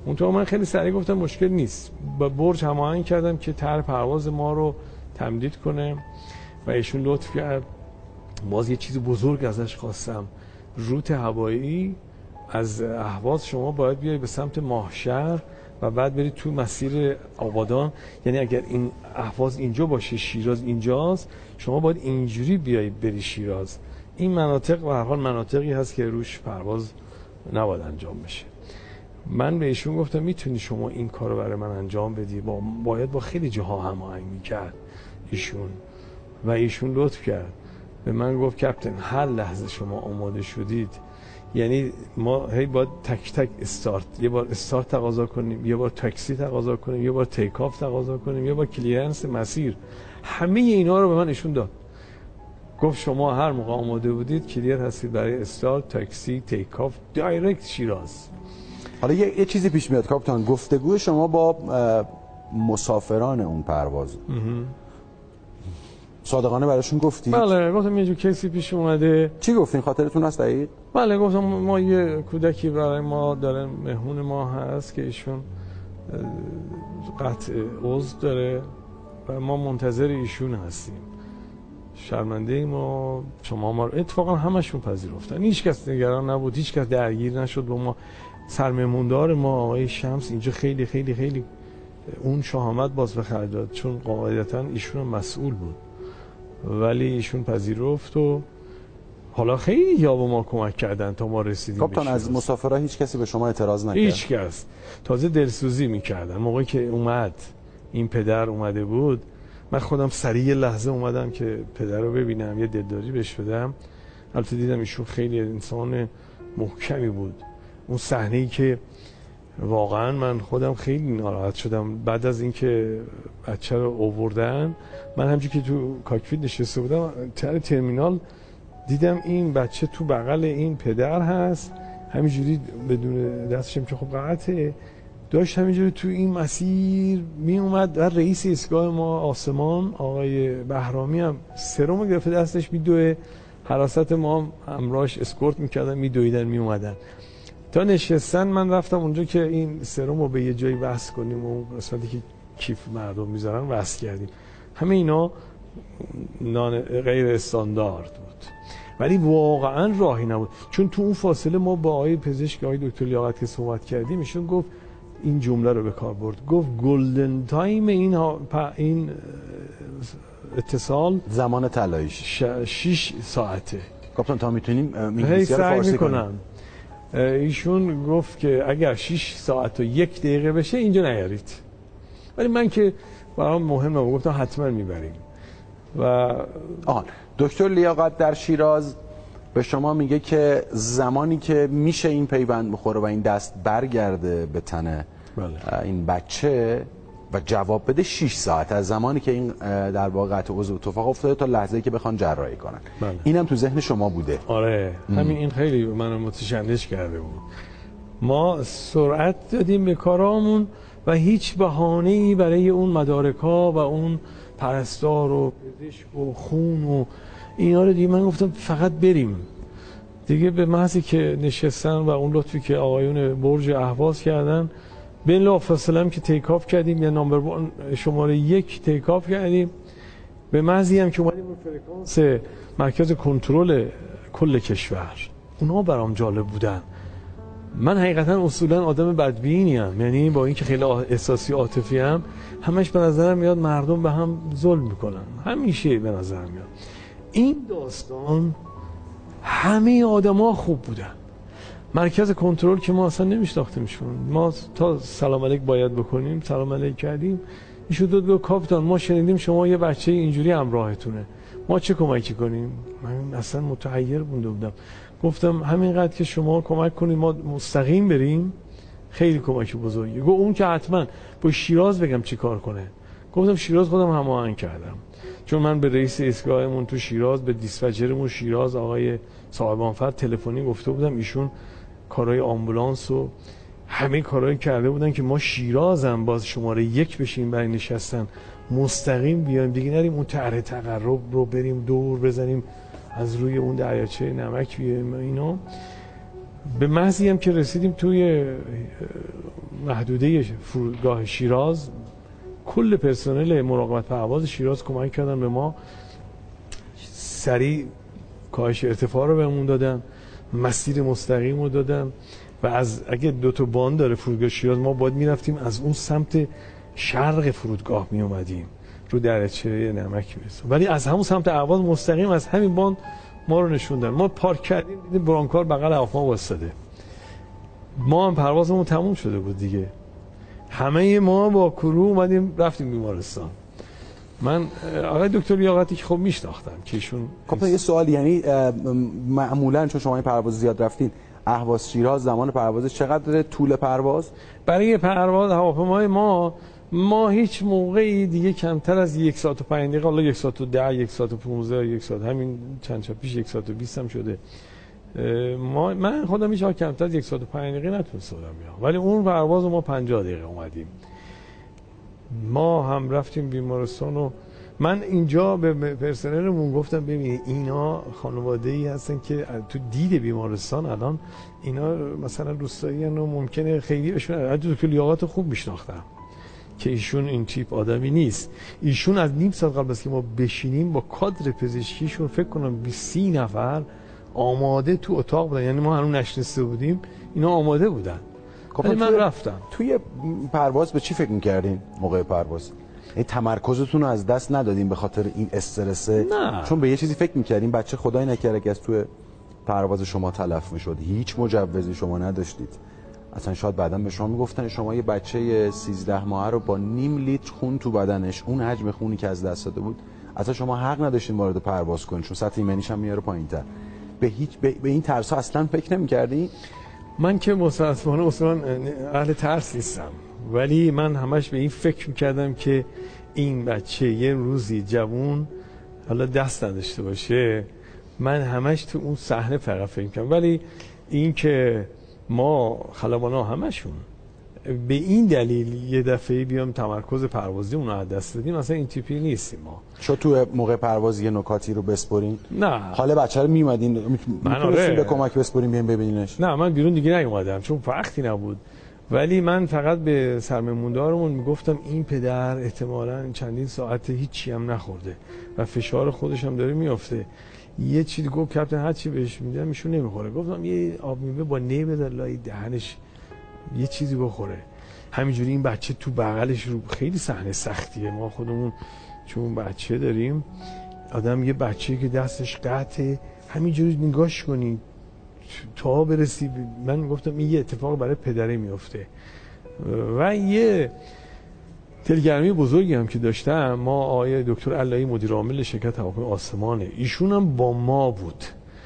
اونطور من خیلی سریع گفتم مشکل نیست، با برج هماهنگ کردم که طرح پرواز ما رو تمدید کنه و ایشون لطف کرد. باز یه چیز بزرگ ازش خواستم، روت هوایی از اهواز شما باید بیای به سمت ماهشهر و بعد برید تو مسیر آبادان، یعنی اگر این اهواز اینجا باشه شیراز اینجاست، شما باید اینجوری بیای بری شیراز. این مناطق به هر حال مناطقی هست که روش پرواز نباید انجام بشه. من به ایشون گفتم میتونی شما این کارو برای من انجام بدی؟ باید با خیلی جاها هماهنگ میکرد ایشون و ایشون لطف کرد به من گفت کاپیتان هر لحظه شما آماده شدید، یعنی ما هی باید تک تک استارت، یه بار استارت تقاضا کنیم، یه بار تاکسی تقاضا کنیم، یه بار تیک آف تقاضا کنیم، یه بار کلیرنس مسیر، همه اینا رو به من ایشون داد. گفت شما هر موقع آماده بودید کلیر هستید برای استارت، تاکسی، تیک آف، دایرکت شیراز. حالا یه چیزی پیش میاد کاپیتان، گفتگو شما با مسافران اون پرواز صادقانه براشون گفتید؟ بله گفتم یه جو کیسی پیش اومده. چی گفتین؟ خاطرتون هست دقیق؟ بله گفتم ما یه کودکی برای ما داره، مهمون ما هست که ایشون قطع عضو داره و ما منتظر ایشون هستیم، شرمنده ایم و شما ما رو اتفاقا همشون پذیرفتن، هیچ کس نگران نبود، هیچ کس درگیر نشد با ما. سرمهموندار ما آقای شمس اینجا خیلی خیلی خیلی اون شهامت باز به خرج داد، چون قاعدتا ایشون مسئول بود ولی ایشون پذیرفت و حالا خیلی یا با ما کمک کردن تا ما رسیدیم. کاپیتان از مسافرها هیچ کسی به شما اعتراض نکرد؟ هیچ کس. تازه دلسوزی میکردن موقعی که اومد این پدر اومده بود، من خودم سریع لحظه اومدم که پدر رو ببینم، یه دلداری بهش بدم. البته دیدم ایشون خیلی انسان محکمی بود. اون صحنه‌ای که واقعا من خودم خیلی ناراحت شدم بعد از اینکه بچه رو آوردن، من همونجوری که تو کاکپیت نشسته بودم در ترمینال دیدم این بچه تو بغل این پدر هست، همینجوری بدون دستشم که خب قطعه داشت همینجوری تو این مسیر می اومد و رئیس ایستگاه ما آسمان آقای بهرامی هم سرم گرفته دستش میدوه، حراست ما هم همراهش اسکورت میکردن میدویدن می اومدن تا نشستن. من رفتم اونجا که این سرم رو به یه جایی وصل کنیم و قسمتی که کیف مردم میذارن وصل کردیم. همه اینا غیر استاندارد بود ولی واقعا راهی نبود، چون تو اون فاصله ما با آقای پزشک آقای دکتر لیاقت که صحبت کردیم ایشون گفت این جمله رو به کار برد، گفت گلدن تایم این اتصال زمان طلاییش 6 ساعته. کاپیتان تا میتونیم انگلیسی رو فارسی کنیم. ایشون گفت که اگر 6 ساعت و 1 دقیقه بشه اینجا نیارید، ولی من که برام مهمه گفتم حتما میبریم. و دکتر لیاقت در شیراز به شما میگه که زمانی که میشه این پیوند بخوره و این دست برگرده به تن این بچه و جواب بده 6 ساعت از زمانی که این در واقع قطع عضو اتفاق افتاده تا لحظه‌ای که بخوان جراحی کنن. اینم تو ذهن شما بوده؟ آره همین این خیلی منو متشنج کرده بود. ما سرعت دادیم به کارامون و هیچ بهانه‌ای برای اون مدارک‌ها و اون پرستار و پزشک و خون و اینا رو دیگه من گفتم فقط بریم دیگه. به محضی که نشستن و اون لطفی که آقایون برج اهواز کردن بلافاصله هم که تیک آف کردیم، یا نمبر شماره 1 تیک آف کردیم. به محضی هم که اومدیم فرکانس مرکز کنترل کل کشور، اونها برام جالب بودن. من حقیقتا اصولا آدم بدبینی ام، یعنی با اینکه خیلی احساسی عاطفی ام، همش به نظرم میاد مردم به هم ظلم میکنن، همیشه به نظرم میاد. این داستان همه آدما خوب بودن. مرکز کنترل که ما اصلا نمیشناختیمشون، ما تا سلام علیک باید بکنیم سلام علیک کردیم. ایشون گفت کاپیتان ما شنیدیم شما یه بچه اینجوری همراهتونه، ما چه کمکی کنیم؟ من اصلا متحیر مونده بودم. گفتم همینقدر که شما کمک کنید ما مستقیم بریم خیلی کمک بزرگی. گفت اون که حتما با شیراز بگم چی کار کنه. گفتم شیراز خودم هماهنگ کردم، چون من به رئیس ایستگاهمون تو شیراز، به دیسپچرمون شیراز آقای صاحبانفر تلفنی گفته بودم، ایشون کارهای آمبولانس و همه کارهای کرده بودن که ما شیرازم باز شماره 1 بشیم برای نشستن، مستقیم بیایم دیگه، نریم اون طرح تقرب رو بریم دور بزنیم از روی اون دریاچه نمک بیایم اینا. به محضی هم که رسیدیم توی محدوده فرودگاه شیراز کل پرسنل مراقبت پرواز شیراز کمک کردن به ما، سریع کاهش ارتفاع رو بهمون دادن، مسیر مستقیم رو دادن و از اگه 2 تا باند داره فرودگاه شیراز، ما باید میرفتیم از اون سمت شرق فرودگاه می اومدیم رو دریاچه نمک میرسیم، ولی از همون سمت اهواز مستقیم از همین باند ما رو نشوندن. ما پارک کردیم دیدیم برانکار بغل هواپیما وایساده، ما هم پروازمون تموم شده بود دیگه، همه ما با کرو اومدیم رفتیم بیمارستان. من آقای دکتر لیاقتی که خب میشناختم که ایشون خب یه سوال، یعنی معمولا چون شما این پرواز زیاد رفتین، اهواز شیراز زمان پرواز چقدر طول پرواز؟ برای پرواز هواپیمای ما هیچ موقعی دیگه کمتر از 1 ساعت و 5 دقیقه، حالا 1 ساعت و 10، 1 ساعت و 15، 1 ساعت، همین چند شب پیش 1 ساعت و 20 هم شده. من خودم هیچ کمتر از 1 ساعت و 5 دقیقه نتونستم بیام، ولی اون پرواز ما 50 دقیقه اومدیم. ما هم رفتیم بیمارستان و من اینجا به پرسنلمون گفتم ببینید اینا خانواده‌ای هستن که تو دید بیمارستان الان اینا مثلا روستایی و ممکنه خیلی بهشون دکتر لیاقت خوب میشناختم که ایشون این تیپ آدمی نیست. ایشون از نیم ساعت قبل از که ما بشینیم با کادر پزشکیشون فکر کنم 30 نفر آماده تو اتاق بودن، یعنی ما هنوز نشسته بودیم اینا آماده بودن. ولی من رفتم. توی پرواز به چی فکر می‌کردین موقع پرواز؟ این تمرکزتون رو از دست ندادین به خاطر این استرسه؟ نه. چون به یه چیزی فکر می‌کردین بچه خدای نکرده که از توی پرواز شما تلف می‌شد، هیچ مجوزی شما نداشتید، اصلا شاید بعداً به شما میگفتن شما یه بچه 13 ماهه رو با نیم لیتر خون تو بدنش، اون حجم خونی که از دست داده بود، اصلا شما حق نداشتین وارد پرواز کنین چون سطح ایمنیش هم میاره پایین‌تر. به این ترس‌ها اصلا فکر نمی‌کردین؟ من که متأسفانه اصلا اهل ترس نیستم، ولی من همش به این فکر می‌کردم که این بچه یه روزی جوون حالا دست نداشته باشه. من همش تو اون صحنه فقط فکر می‌کردم، ولی این که ما خلبانا همشون به این دلیل یه دفعه بیام تمرکز پروازی اون رو از دست بدیم، اصلا این تیپی نیستیم ما. چون تو موقع پرواز یه نکاتی رو بسپرین؟ نه. حالا بچه رو میومدین میتونستین به کمک بسپرین بیاین ببینینش؟ نه من بیرون دیگه نیومدم چون وقتی نبود، ولی من فقط به سرمایه‌مندارمون میگفتم این پدر احتمالاً چندین ساعت هیچی هم نخورده و فشار خودش هم داره میافته. یه چیزی گفت کاپیتان هر چی بهش میدم ایشون نمیخوره. گفتم یه آب میوه با نی بذار لای دهنش یه چیزی بخوره. همینجوری این بچه تو بغلش رو خیلی صحنه سختیه. ما خودمون چون بچه داریم، آدم یه بچه‌ای که دستش قطعه همینجوری نگاش کنی تا برسی. من گفتم این یه اتفاق برای پدره میفته. و یه دلگرمی بزرگی هم که داشتم، ما آقای دکتر علایی مدیر عامل شرکت هواپیمای آسمانه، ایشون هم با ما بود.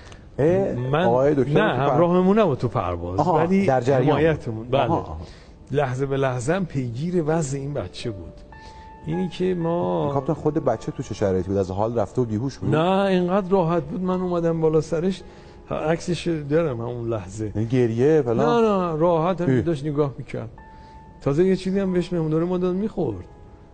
من آقای دکتر نه همراهمون نبود تو پرواز، ولی در حمایتمون. بله. لحظه به لحظه هم پیگیر وضع این بچه بود. اینی که ما کاپیتان خود بچه تو چه شرایطی بود؟ از حال رفته و بیهوش بود؟ نه اینقدر راحت بود. من اومدم بالا سرش، عکسش دارم همون لحظه. گریه فلان؟ نه راحت هم داشت نگاه میکرد. تازه یه چیزی هم بهش مهموندار ما داد میخورد.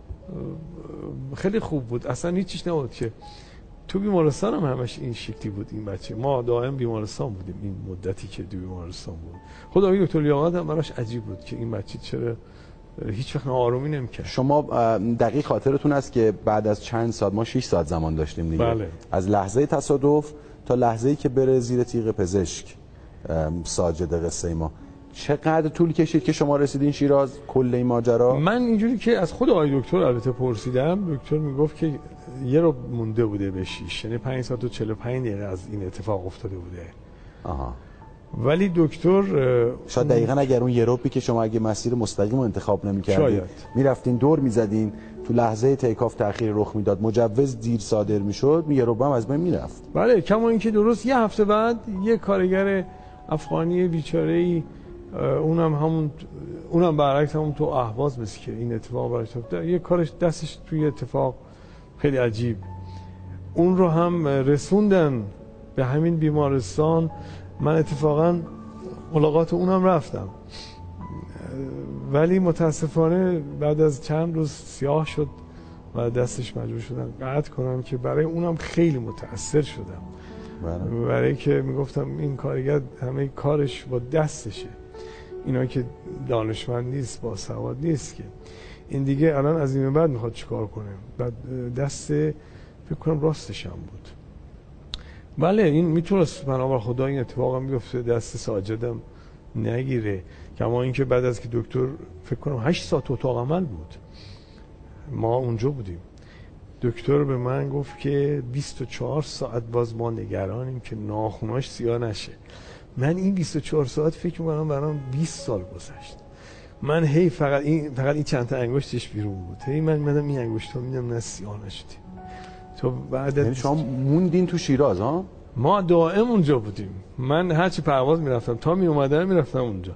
خیلی خوب بود، اصلا هیچیش نبود. که تو بیمارستان هم همش این شکلی بود این بچه. ما دائم بیمارستان بودیم این مدتی که تو بیمارستان بود. خود آقای دکتر لیاقت هم براش عجیب بود که این بچه چرا هیچ وقت آرومی نمی‌کرد. شما دقیق خاطرتون هست که بعد از چند ساعت، ما 6 ساعت زمان داشتیم دیگه. بله. از لحظه تصادف تا لحظه‌ای که بره زیر تیغ پزشک ساجد قصه ما، چقدر طول کشید که شما رسیدین شیراز؟ کل این ماجرا من اینجوری که از خود آقای دکتر البته پرسیدم، دکتر میگفت که یه رو مونده بوده به 6، یعنی 5 ساعت و 45 دقیقه از این اتفاق افتاده بوده. آها. ولی دکتر شاید دقیقاً اگر اون یه روبی که شما اگه مسیر مستقیم رو انتخاب نمی‌کردید، میرفتین دور می‌زدین، تو لحظه تیکاف تأخیر رخ میداد، مجوز دیر صادر میشد، یه روب هم از بین میرفت. بله. کما اینکه درست یه هفته بعد یه کارگر افغانی بیچاره‌ای، اونم برعکس همون تو اهواز مثل که این اتفاق براش افتاد، یه کارش دستش توی اتفاق خیلی عجیب، اون رو هم رسوندن به همین بیمارستان. من اتفاقا ملاقات اونم رفتم، ولی متاسفانه بعد از چند روز سیاه شد و دستش مجبور شدم قطع کنم که برای اونم خیلی متأثر شدم. برای که میگفتم این کارگر همه کارش با دستشه. اینا که دانشمند نیست، با سواد نیست که این دیگه الان از این بعد میخواد چیکار کنه. بعد دست فکر کنم راستش هم بود. بله این میتونست بنابر خدا این اتفاق هم بیفته، دست ساجدم نگیره. کما اینکه بعد از که دکتر فکر کنم 8 ساعت اتاق عمل بود، ما اونجا بودیم، دکتر به من گفت که 24 ساعت باز ما نگرانیم که ناخناش سیاه نشه. من این 24 ساعت فکر می‌کنم برام 20 سال گذشت. من هی فقط این چند تا انگشتش بیرون بود، هی من می‌دم این انگشتا می‌دم نه سیاه نشدی. تو بعد یعنی شما موندین تو شیراز ها؟ ما دائم اونجا بودیم. من هرچی پرواز میرفتم تا می اومدم میرفتم اونجا.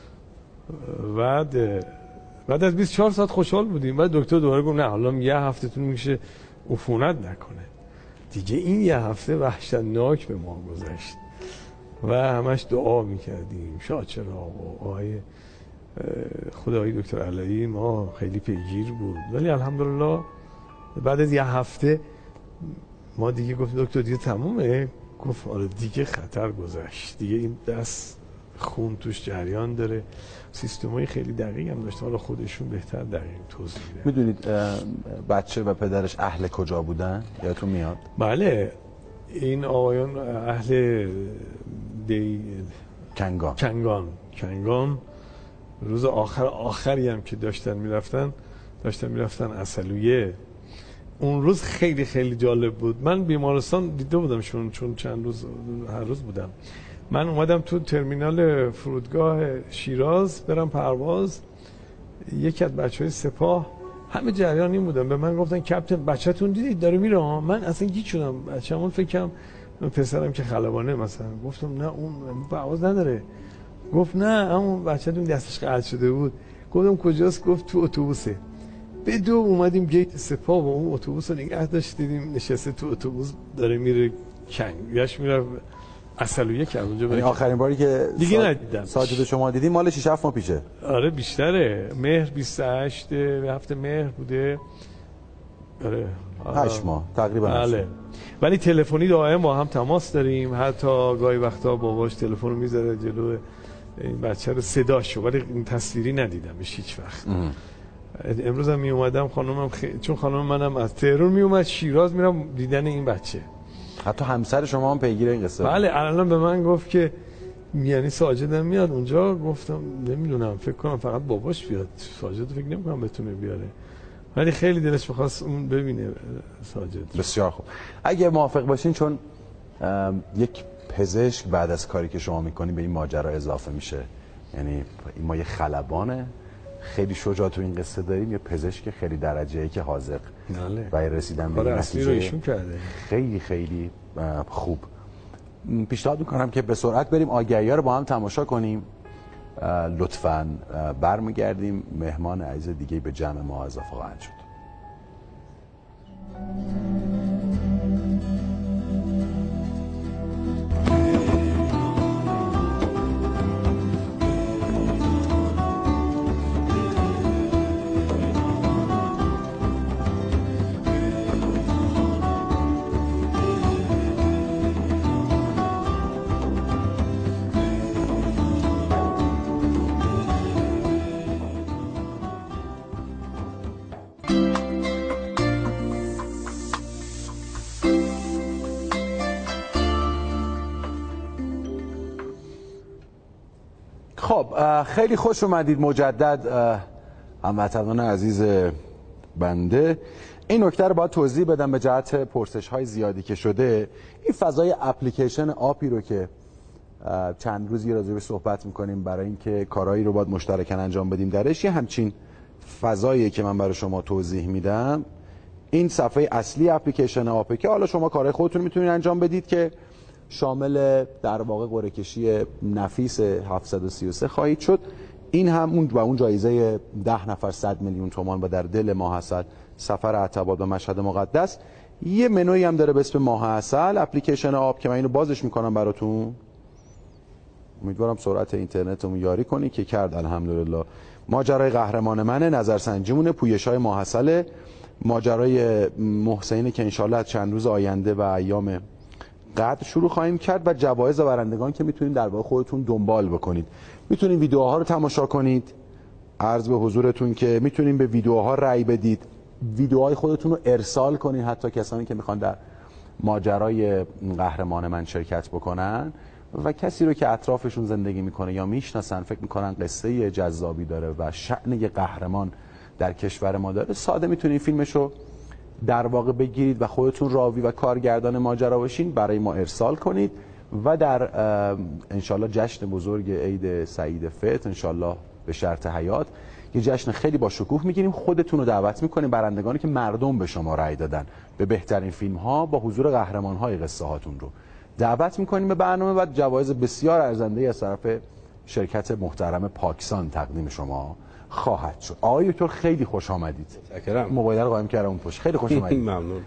بعد از 24 ساعت خوشحال بودیم. بعد دکتر دوباره گفت نه حالا یه هفتهتون میشه عفونت نکنه. دیگه این یه هفته وحشتناک به ما گذشت و همش دعا میکردیم. شاچراغ و آقای خدای دکتر علایی ما خیلی پیگیر بود، ولی الحمدلله بعد از یه هفته ما دیگه گفت دکتر دیگه تمومه. گفت آره دیگه خطر گذشت، دیگه این دست خون توش جریان داره. سیستمای خیلی دقیق هم داشت، حالا خودشون بهتر دقیق توضیح میدن. میدونید بچه و پدرش اهل کجا بودن؟ یادتون میاد؟ بله این آقایان اهل کنگان روز آخری هم که داشتن میرفتن عسلویه. اون روز خیلی خیلی جالب بود. من بیمارستان دیده بودمشون چون چند روز هر روز بودم. من اومدم تو ترمینال فرودگاه شیراز برم پرواز، یکی از بچهای سپاه همه جریان این بودن، به من گفتن کاپیتان بچه‌تون دیدید داره میره ها. من اصلا گیج شدم، بچه‌مون فکرم پسرم که خلبانه مثلا. گفتم نه اون پرواز نداره. گفت نه اون بچه‌تون دستش قطع شده بود. گفتم کجاست؟ گفت تو اتوبوسه. به دو اومدیم گیت سپاه و اون اتوبوس رو نگه داشت، دیدیم نشسته تو اتوبوس داره میره کنگش میره عسلویه که اونجا یعنی آخرین باری که دیگه ندیدم ساجد شما دیدیم مال 6 7 ماه پیشه. آره بیشتره، مهر 28 هفته مهر بوده. آره 8 ماه تقریبا. بله ولی تلفنی دائم با هم تماس داریم، حتی گاهی وقتا باباش تلفن رو میذاره جلو این بچه رو صداشو، ولی این تصویری ندیدمش هیچ وقت. امروز هم می اومدم خانومم چون خانوم منم از تهران می اومد شیراز میرم دیدن این بچه. حتی همسر شما هم پیگیر این قصه؟ بله الان به من گفت که یعنی ساجدم میاد اونجا. گفتم نمیدونم، فکر کنم فقط باباش بیاد، ساجد فکر نمی‌کنم بتونه بیاره، ولی خیلی دلش می‌خواست اون ببینه ساجد. بسیار خوب. اگه موافق باشین، چون یک پزشک بعد از کاری که شما میکنی به این ماجرا اضافه میشه، یعنی ما یه خلبانه خیلی شجاع تو این قصه داریم، یه پزشک خیلی درجه‌ای که حاضق برای رسیدن به نتیجه خیلی خیلی خوب. پیشنهاد میکنم که به سرعت بریم آگهی‌ها رو با هم تماشا کنیم، لطفاً برمیگردیم مهمان عزیز دیگه به جمع ما اضافه خواهند شد. خب خیلی خوش اومدید مجدد هموطنان عزیز بنده. این نکته رو باید توضیح بدم به جهت پرسش‌های زیادی که شده. این فضای اپلیکیشن آپی رو که چند روزی راجع به صحبت می‌کنیم برای اینکه کارهایی رو باید مشترکاً انجام بدیم درش، یه همچین فضایی که من برای شما توضیح میدم. این صفحه اصلی اپلیکیشن آپه که حالا شما کارهای خودتون میتونید انجام بدید که شامل در واقع قرعه کشی نفیس 733 خواهید شد. این هم اون جایزه 10 نفر 100 میلیون تومان و در دل ماه عسل سفر عتبات و مشهد مقدس. یه منوی هم داره به اسم ماه عسل اپلیکیشن آب که من اینو بازش میکنم براتون. امیدوارم سرعت اینترنتمون یاری کنی که کرد الحمدلله. ماجرای قهرمان منه، نظرسنجیمونه، پویش‌های ماه عسل، ماجرای محسنینه که انشالله چند روز آینده و ایام قدر شروع خواهیم کرد و جوایز برندگان که میتونید در واقع خودتون دنبال بکنید. میتونید ویدیوها رو تماشا کنید، عرض به حضورتون که میتونید به ویدیوها رأی بدید، ویدیوهای خودتون رو ارسال کنید، حتی کسانی که میخوان در ماجرای قهرمان من شرکت بکنن و کسی رو که اطرافشون زندگی میکنه یا میشناسن فکر میکنن قصه جذابی داره و شأن یه قهرمان در کشور ما داره، ساده میتونید فیلمش رو در واقع بگیرید و خودتون راوی و کارگردان ماجرا باشین، برای ما ارسال کنید و در انشالله جشن بزرگ عید سعید فطر انشالله به شرط حیات یه جشن خیلی با شکوه میگیریم. خودتون رو دعوت میکنیم، برندگانی که مردم به شما رأی دادن به بهترین فیلم ها با حضور قهرمان های قصه هاتون رو دعوت میکنیم به برنامه و جوایز بسیار ارزنده از طرف شرکت محترم پاکسان تقدیم شما خواهد شد. آقای دکتر خیلی خوش آمدید. متشکرم. موبایل رو قایم کردم اون پشت. خیلی خوش آمدید. ممنون.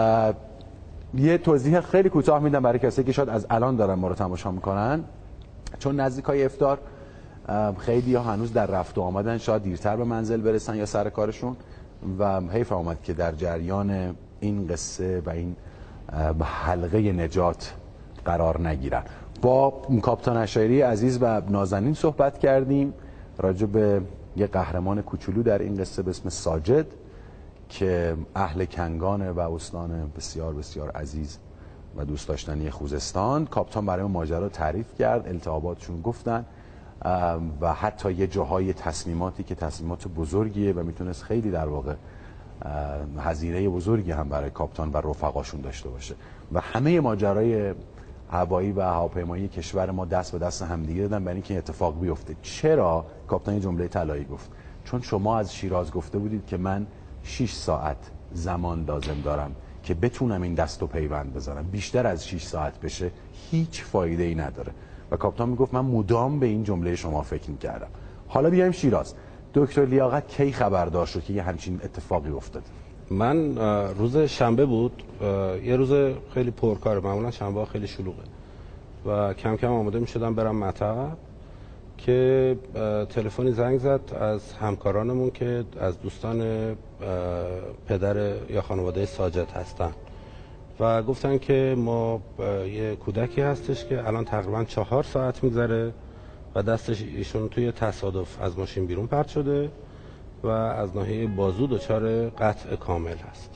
یه توضیح خیلی کوتاه میدم برای کسایی که شاید از الان دارن ما رو تماشا میکنن. چون نزدیکای افطار خیلی ها هنوز در رفت و آمدن، شاید دیرتر به منزل برسن یا سر کارشون و حیف آمد که در جریان این قصه و این حلقه نجات قرار نگیرن. با کاپیتان اشایری عزیز و نازنین صحبت کردیم راجع به یه قهرمان کوچولو در این قصه به اسم ساجد که اهل کنگانه و استان بسیار بسیار عزیز و دوست داشتنی خوزستان. کاپیتان برای ماجرا تعریف کرد، التهاباتشون گفتن و حتی یه جاهای تصمیماتی که تصمیمات بزرگیه و میتونست خیلی در واقع هزینه بزرگی هم برای کاپیتان و رفقاشون داشته باشه و همه ماجرای هوایی و هواپیمایی کشور ما دست به دست همدیگه دادن برای اینکه اتفاق بیفته. چرا؟ کاپیتان جمله طلایی گفت چون شما از شیراز گفته بودید که من 6 ساعت زمان لازم دارم که بتونم این دستو پیوند بزنم، بیشتر از 6 ساعت بشه هیچ فایده ای نداره. و کاپیتان میگفت من مدام به این جمله شما فکر میکردم. حالا بیایم شیراز. دکتر لیاقت کی خبردار شد که یه همچین اتفاقی افتاد؟ من روز شنبه بود، یه روز خیلی پرکاره، معمولا شنبه ها خیلی شلوغه و کم کم آماده میشدم برم مطب که تلفنی زنگ زد از همکارانمون که از دوستان پدر یا خانواده ساجد هستن و گفتن که ما یه کودکی هستش که الان تقریبا 4 ساعت میگذره و دستش ایشون توی تصادف از ماشین بیرون پرت شده و از ناحیه بازو دچار قطع کامل هست.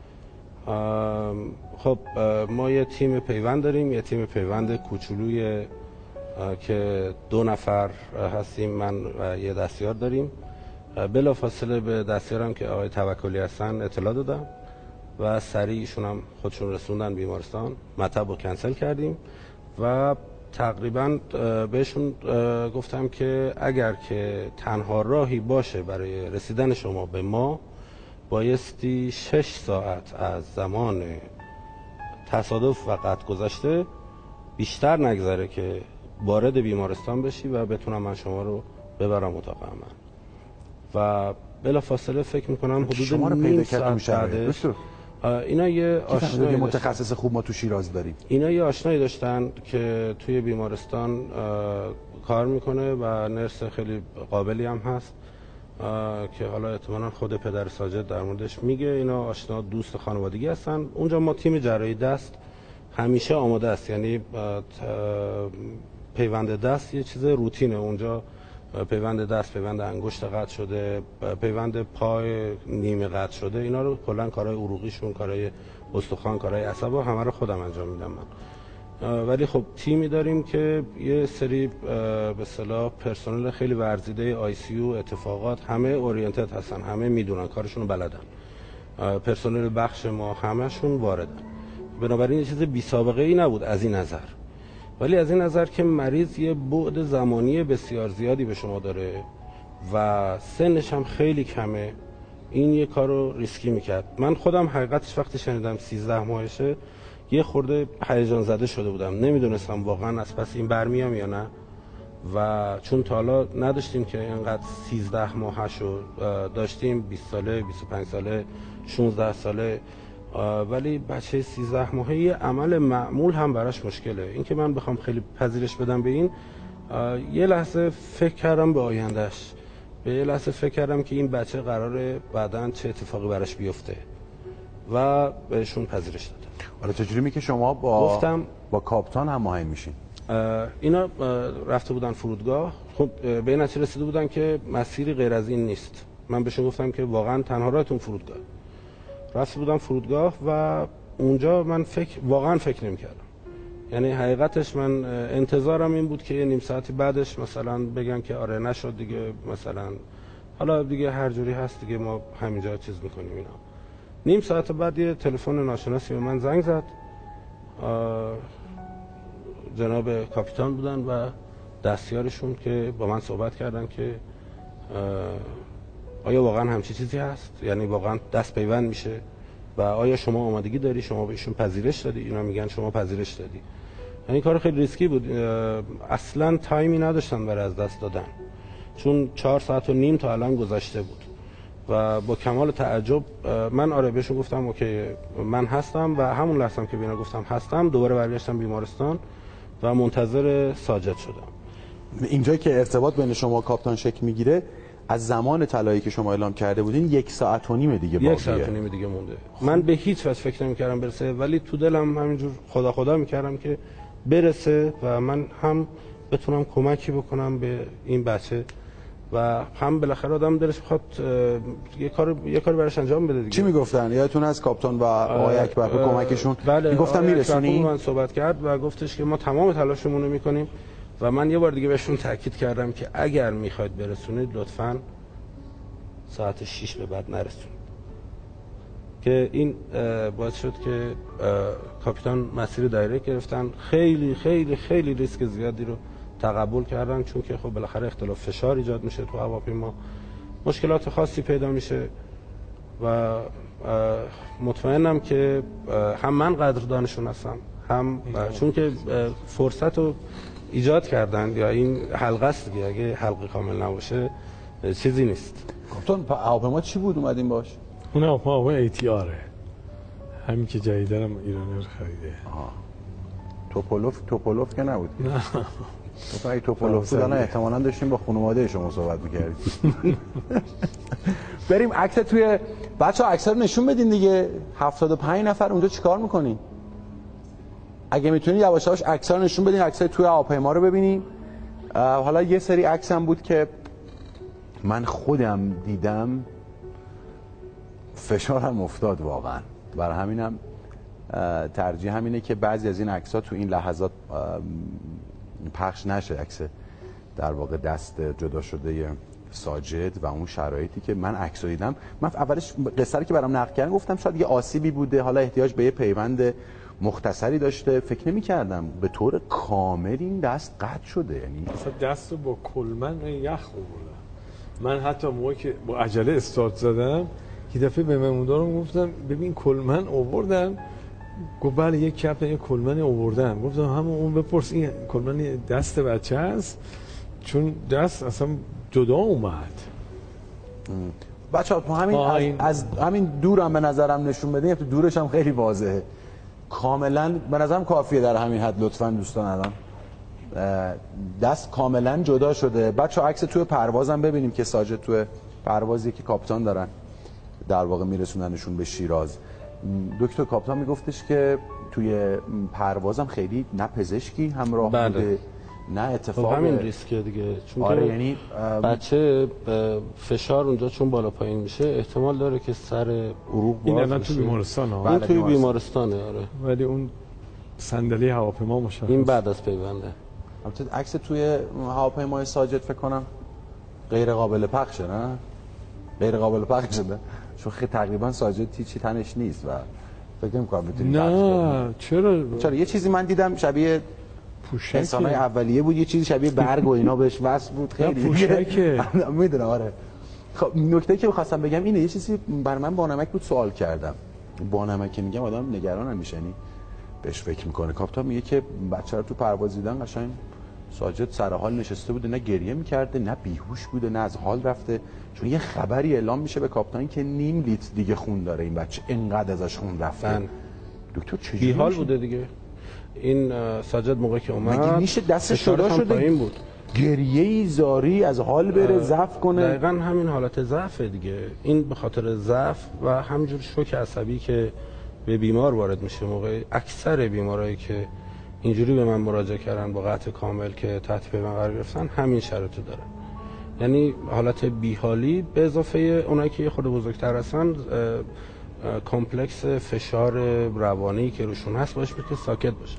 خب ما یه تیم پیوند داریم، یه تیم پیوند کوچولوی که 2 نفر هستیم، من و یه دستیار داریم. بلافاصله به دستیارم که آقای توکلی هستن اطلاع دادم و سریع ایشون هم خودشون رسوندن بیمارستان. مطب رو کنسل کردیم و تقریبا بهشون گفتم که اگر که تنها راهی باشه برای رسیدن شما به ما بایستی 6 ساعت از زمان تصادف و قطع گذشته بیشتر نگذره که وارد بیمارستان بشی و بتونم من شما رو ببرم اتاق من. و بلافاصله فکر میکنم حدود شما رو پیدا کردم بعدش اینا یه آشنایی متخصص خوب ما تو شیراز داریم. اینا یه آشنایی داشتن که توی بیمارستان کار میکنه و نرس خیلی قابلی هم هست که حالا احتمالاً خود پدر ساجد در موردش میگه. اینا آشنا دوست خانوادگی هستن. اونجا ما تیم جراحی دست همیشه آماده است، یعنی پیوند دست یه چیز روتینه اونجا. پیوند دست، پیوند انگشت قطع شده، پیوند پای نیمه قطع شده، اینا رو کلا کارهای عروقیشون، کارهای استخوان، کارهای عصب همه رو خودم انجام میدم من. ولی خب تیمی داریم که یه سری به اصطلاح پرسنل خیلی ورزیده آی سی یو، اتفاقات، همه اورینتد هستن، همه میدونن کارشون رو بلدن. پرسنل بخش ما همشون واردن. بنابراین یه چیز بی سابقه ای نبود از این نظر. ولی از این نظر که مریض یه بعد زمانی بسیار زیادی به شما داره و سنش هم خیلی کمه، این یه کار رو ریسکی میکرد. من خودم حقیقتش وقتی شنیدم 13 ماهشه یه خورده هیجان زده شده بودم، نمیدونستم واقعا از پس این برمیام یا نه و چون تا حالا نداشتیم که اینقدر 13 ماهشو داشتیم، 20 ساله، 25 ساله، 16 ساله، ولی بچه 13 ماهه یه عمل معمول هم براش مشکله. این که من بخوام خیلی پذیرش بدم به این، یه لحظه فکر کردم به آیندهش، به یه لحظه فکر کردم که این بچه قراره بعداً چه اتفاقی براش بیفته و بهشون پذیرش دادم. حالا چجوری می که شما با کاپتان هماهنگ میشین؟ اینا رفته بودن فرودگاه، خب به این نتیجه رسیده بودن که مسیری غیر از این نیست. من بهشون گفتم که واقعا تنها راهتون فرودگاه. رفته بودم فرودگاه و اونجا من واقعا فکر نمی‌کردم. یعنی حقیقتش من انتظارم این بود که یه نیم ساعتی بعدش مثلا بگن که آره نشد دیگه، مثلا حالا دیگه هر جوری هست دیگه ما همینجا چیز می‌کنیم اینا. نیم ساعت بعد یه تلفن ناشناسی به من زنگ زد. جناب کاپیتان بودن و دستیارشون که با من صحبت کردن که آیا واقعا همچی چیزی هست؟ یعنی واقعا دست پیوند میشه و آیا شما آمادگی داری؟ شما بهشون پذیرش دادی؟ اینا میگن شما پذیرش دادی. یعنی کار خیلی ریسکی بود. اصلا تایمی نداشتن برای از دست دادن، چون 4 ساعت و نیم تا الان گذشته بود و با کمال تعجب من آره بهشون گفتم اوکی من هستم و همون لحظه که بینا گفتم هستم دوباره برگشتم بیمارستان و منتظر ساجد شدم. اینجایی که ارتباط بین شما و کاپتان شکل میگیره از زمان طلایی که شما اعلام کرده بودین 1 ساعت و نیم دیگه باقیه. 1 ساعت و نیم دیگه مونده. من به هیچ وجه فکر نمی‌کردم برسه، ولی تو دلم همینجور خدا می‌کردم که برسه و من هم بتونم کمکی بکنم به این بچه و هم بالاخره آدم دلش بخواد یه کاری براش انجام بده دیگه. چی میگفتن؟ یادتون از کاپتان و آقای اکبر به کمکشون میگفتن میرسونی؟ من صحبت کرد و گفتش که ما تمام تلاشمون رو می‌کنیم و من یه بار دیگه بهشون تاکید کردم که اگر میخواید برسونید لطفاً ساعت 6 به بعد نرسونید. که این باعث شد که کاپیتان مسیر دایرکت گرفتن. خیلی خیلی خیلی ریسک زیادی رو تقبل کردن، چون که خب بالاخره اختلاف فشار ایجاد میشه تو هواپیما، مشکلات خاصی پیدا میشه و مطمئنم که هم من قدردانشون هستم، هم چون که فرصت رو ایجاد کردن. یا این حلقه است دیگه، اگه حلقه کامل نباشه چیزی نیست. کاپتان هواپیما چی بود اومدین باش؟ اون هواپیما ایتیاره، همین که جدیدنم ایرانی رو خریده. توپولوف که نبود. نه تو اگه توپولوف بود احتمالاً داشتیم با خانواده شما صحبت می‌کردیم. بریم عکس توی بچه‌ها عکس رو نشون بدین دیگه. 75 نفر اونجا چیکار می‌کنین؟ اگه میتونید یواش یواش عکس‌ها رو نشون بدین، عکسای توی هواپیما رو ببینیم. حالا یه سری عکس هم بود که من خودم دیدم فشارم افتاد واقعا، برای همینم ترجیح همینه که بعضی از این عکس‌ها تو این لحظات پخش نشه. عکس در واقع دست جدا شده ساجد و اون شرایطی که من عکس رو دیدم، من اولش قصه رو که برام نقل کردن گفتم شاید یه آسیبی بوده، حالا احتیاج به یه پیوند مختصری داشته. فکر نمی‌کردم به طور کامل این دست قطع شده. یعنی اصلا دست رو با کلمن یخ آوردم. من حتی موقعی که با عجله استارت زدم یه دفعه به مهموندارم گفتم ببین کلمن آوردن. گفت بله یک کپ یک کلمن آوردن. گفتم همون اون بپرس این کلمن دست بچه است، چون دست اصلا جدا اومد. بچه‌ها همین از همین دورم به نظرم نشون بدین، تو دورش هم خیلی واضحه. کاملا به نظرم کافیه در همین حد. لطفاً دوستان الان دست کاملا جدا شده. بچه‌ها عکس توی پروازم ببینیم که ساجد توی پروازی که کاپیتان دارن در واقع میرسوننشون به شیراز. دکتر کاپیتان میگفتش که توی پروازم خیلی نه پزشکی همراه بوده نه اتفاق. همین ریسکه دیگه، چون آره یعنی بچه فشار اونجا چون بالا پایین میشه احتمال داره که سر عروق باز این الان تو بیمارستانه. این توی بیمارستانه. آره ولی اون صندلی هواپیما مشخص. این بعد از پیونده. البته عکس توی هواپیمای ساجد فکر کنم غیر قابل پخشه، نه؟ غیر قابل پخش شده چون تقریبا ساجد هیچی تنش نیست و فکر نمی‌کنم بتونیم پخش کنیم. چرا یه چیزی من دیدم شبیه انسان‌های اولیه بود، یه چیزی شبیه برگ و اینا بهش وصل بود. خیلی پوشکه میدونم. آره خب نکته که می‌خواستم بگم اینه، یه چیزی بر من بانمک بود سوال کردم. بانمک که میگم آدم نگرانم میشه، یعنی بهش فکر میکنه. کاپیتان میگه که بچه رو تو پرواز دیدن قشنگ ساجد سر حال نشسته بوده، نه گریه میکرده نه بیهوش بوده نه از حال رفته، چون یه خبری اعلام میشه به کاپیتان که 0.5 لیتر دیگه خون داره این بچه، اینقدر ازش خون رفته. دکتر چجوری بیحال بوده دیگه این ساجد موقعی که اومد؟ مگه میشه دستش جدا شده؟ این بود گریه‌ای زاری از حال بره ضعف کنه. دقیقاً همین حالت ضعف دیگه. این به خاطر ضعف و همینجور شوک عصبی که به بیمار وارد میشه. موقع اکثر بیمارایی که اینجوری به من مراجعه کردن با قطع کامل که تحت پیوند قرار گرفتن همین شرایطو دارن. یعنی حالت بیحالی به اضافه اونایی که خود بزرگتر هستن کمپلکس فشار روانی که روشون هست باعث میشه که ساکت باشن.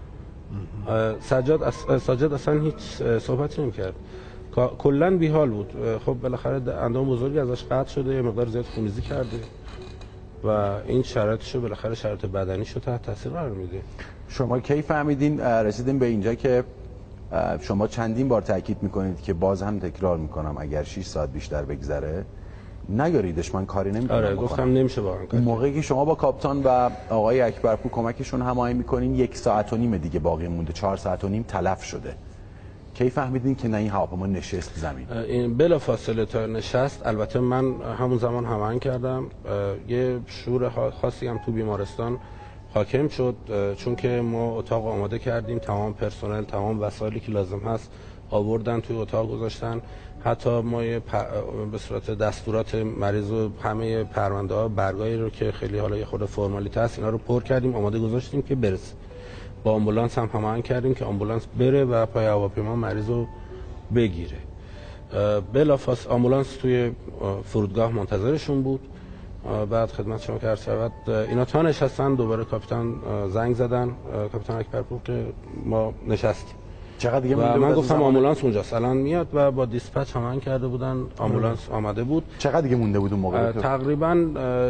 سجاد اصلا هیچ صحبتی نمی‌کرد، کلا بیحال بود. خب بالاخره اندام بزرگی ازش قطع شده، یه مقدار زیاد خونریزی کرده و این شرایطشو بالاخره شرایط بدنیشو تحت تاثیر قرار میده. شما کی فهمیدین رسیدین به اینجا که شما چندین بار تاکید میکنید که باز هم تکرار میکنم اگر 6 ساعت بیشتر بگذره نگاریدش، من کاری نمیتونم آره گفتم نمیشه واقعا. اون موقعی که شما با کاپیتان و آقای اکبرپور کمکشون هماهنگ میکنین 1 ساعت و نیم دیگه باقی مونده، 4 ساعت و نیم تلف شده. کی فهمیدین که نه این هواپیما نشست زمین؟ این بلا فاصله تا نشست، البته من همون زمان هماهنگ کردم. یه شور خاصی هم تو بیمارستان حاکم شد، چون که ما اتاق آماده کردیم، تمام پرسنل تمام وسایلی که لازم هست آوردن توی اتاق گذاشتن. حتی ما به صورت دستورات مریض و همه پرونده ها برگایی رو که خیلی حالا یه خود فرمالیته هست اینا رو پر کردیم آماده گذاشتیم که برسه. با آمبولانس هم هماهنگ کردیم که آمبولانس بره و پای هواپیما مریض رو بگیره. بلافاصله آمبولانس توی فرودگاه منتظرشون بود. بعد خدمت شما که عرض شود اینا تا نشستن دوباره کاپیتان زنگ زدن، کاپیتان اکبرپور که ما نشستیم. چقدر دیگه و من گفتم آمبولانس اونجاست الان میاد و با دیسپچ هماهنگ کرده بودن، آمبولانس آمده بود. چقدر دیگه مونده بود اون موقع؟ تقریبا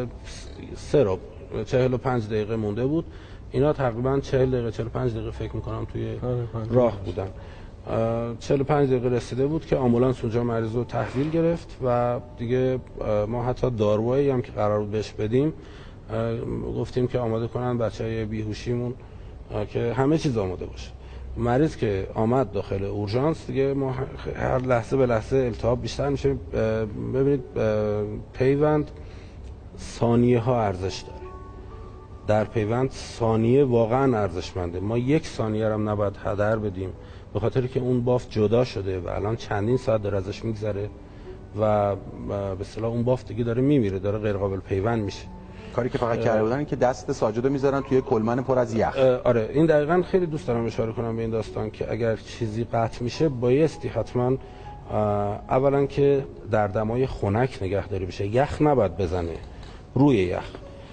45 دقیقه مونده بود. اینا تقریبا 40 دقیقه 45 دقیقه فکر می‌کنم توی راه بودن. 45 دقیقه رسیده بود که آمبولانس اونجا مریض رو تحویل گرفت و دیگه ما حتی داروهایی هم که قرار بود بهش بدیم گفتیم که آماده کنن بچهای بیهوشیمون که همه چیز آماده باشه. مریض که آمد داخل اورژانس دیگه ما هر لحظه به لحظه التهاب بیشتر میشه. ببینید پیوند ثانیه ها ارزش داره. در پیوند ثانیه واقعا ارزشمنده. ما 1 ثانیه هم نباید هدر بدیم به خاطر که اون بافت جدا شده و الان چندین ساعت داره ازش میگذره و به اصطلاح اون بافت دیگه داره میمیره، داره غیر قابل پیوند میشه. کاری که فقط کرده بودن که دست ساجدو میذارن توی کلمن پر از یخ. آره این دقیقاً خیلی دوست دارم اشاره کنم به این داستان که اگر چیزی قطع میشه بایستی حتما اولا که در دمای خنک نگهداری بشه، یخ نباید بزنه روی یخ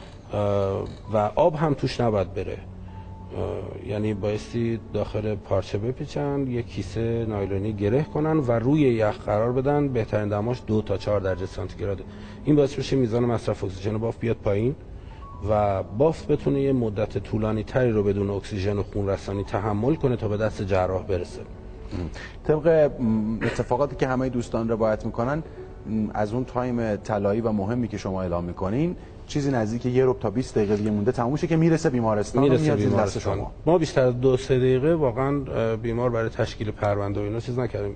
و آب هم توش نباید بره. یعنی بایستی داخل پارچه بپیچن، یک کیسه نایلونی گره کنن و روی یخ قرار بدن. بهترین دماش 2 تا 4 درجه سانتیگراده. این باعث میشه میزان مصرف اکسیژن بافت بیاد پایین و بافت بتونه یه مدت طولانی تری رو بدون اکسیژن و خون رسانی تحمل کنه تا به دست جراح برسه. طبق اتفاقاتی که همه دوستان روایت میکنن از اون تایم طلایی و مهمی که شما اعلام میکنین چیزی نزدیک 1 تا 20 دقیقه دیگه مونده تموم شه که میرسه بیمارستان. دست شما. ما بیشتر از 2-3 دقیقه واقعا بیمار برای تشکیل پرونده و اینا چیز نکردیم.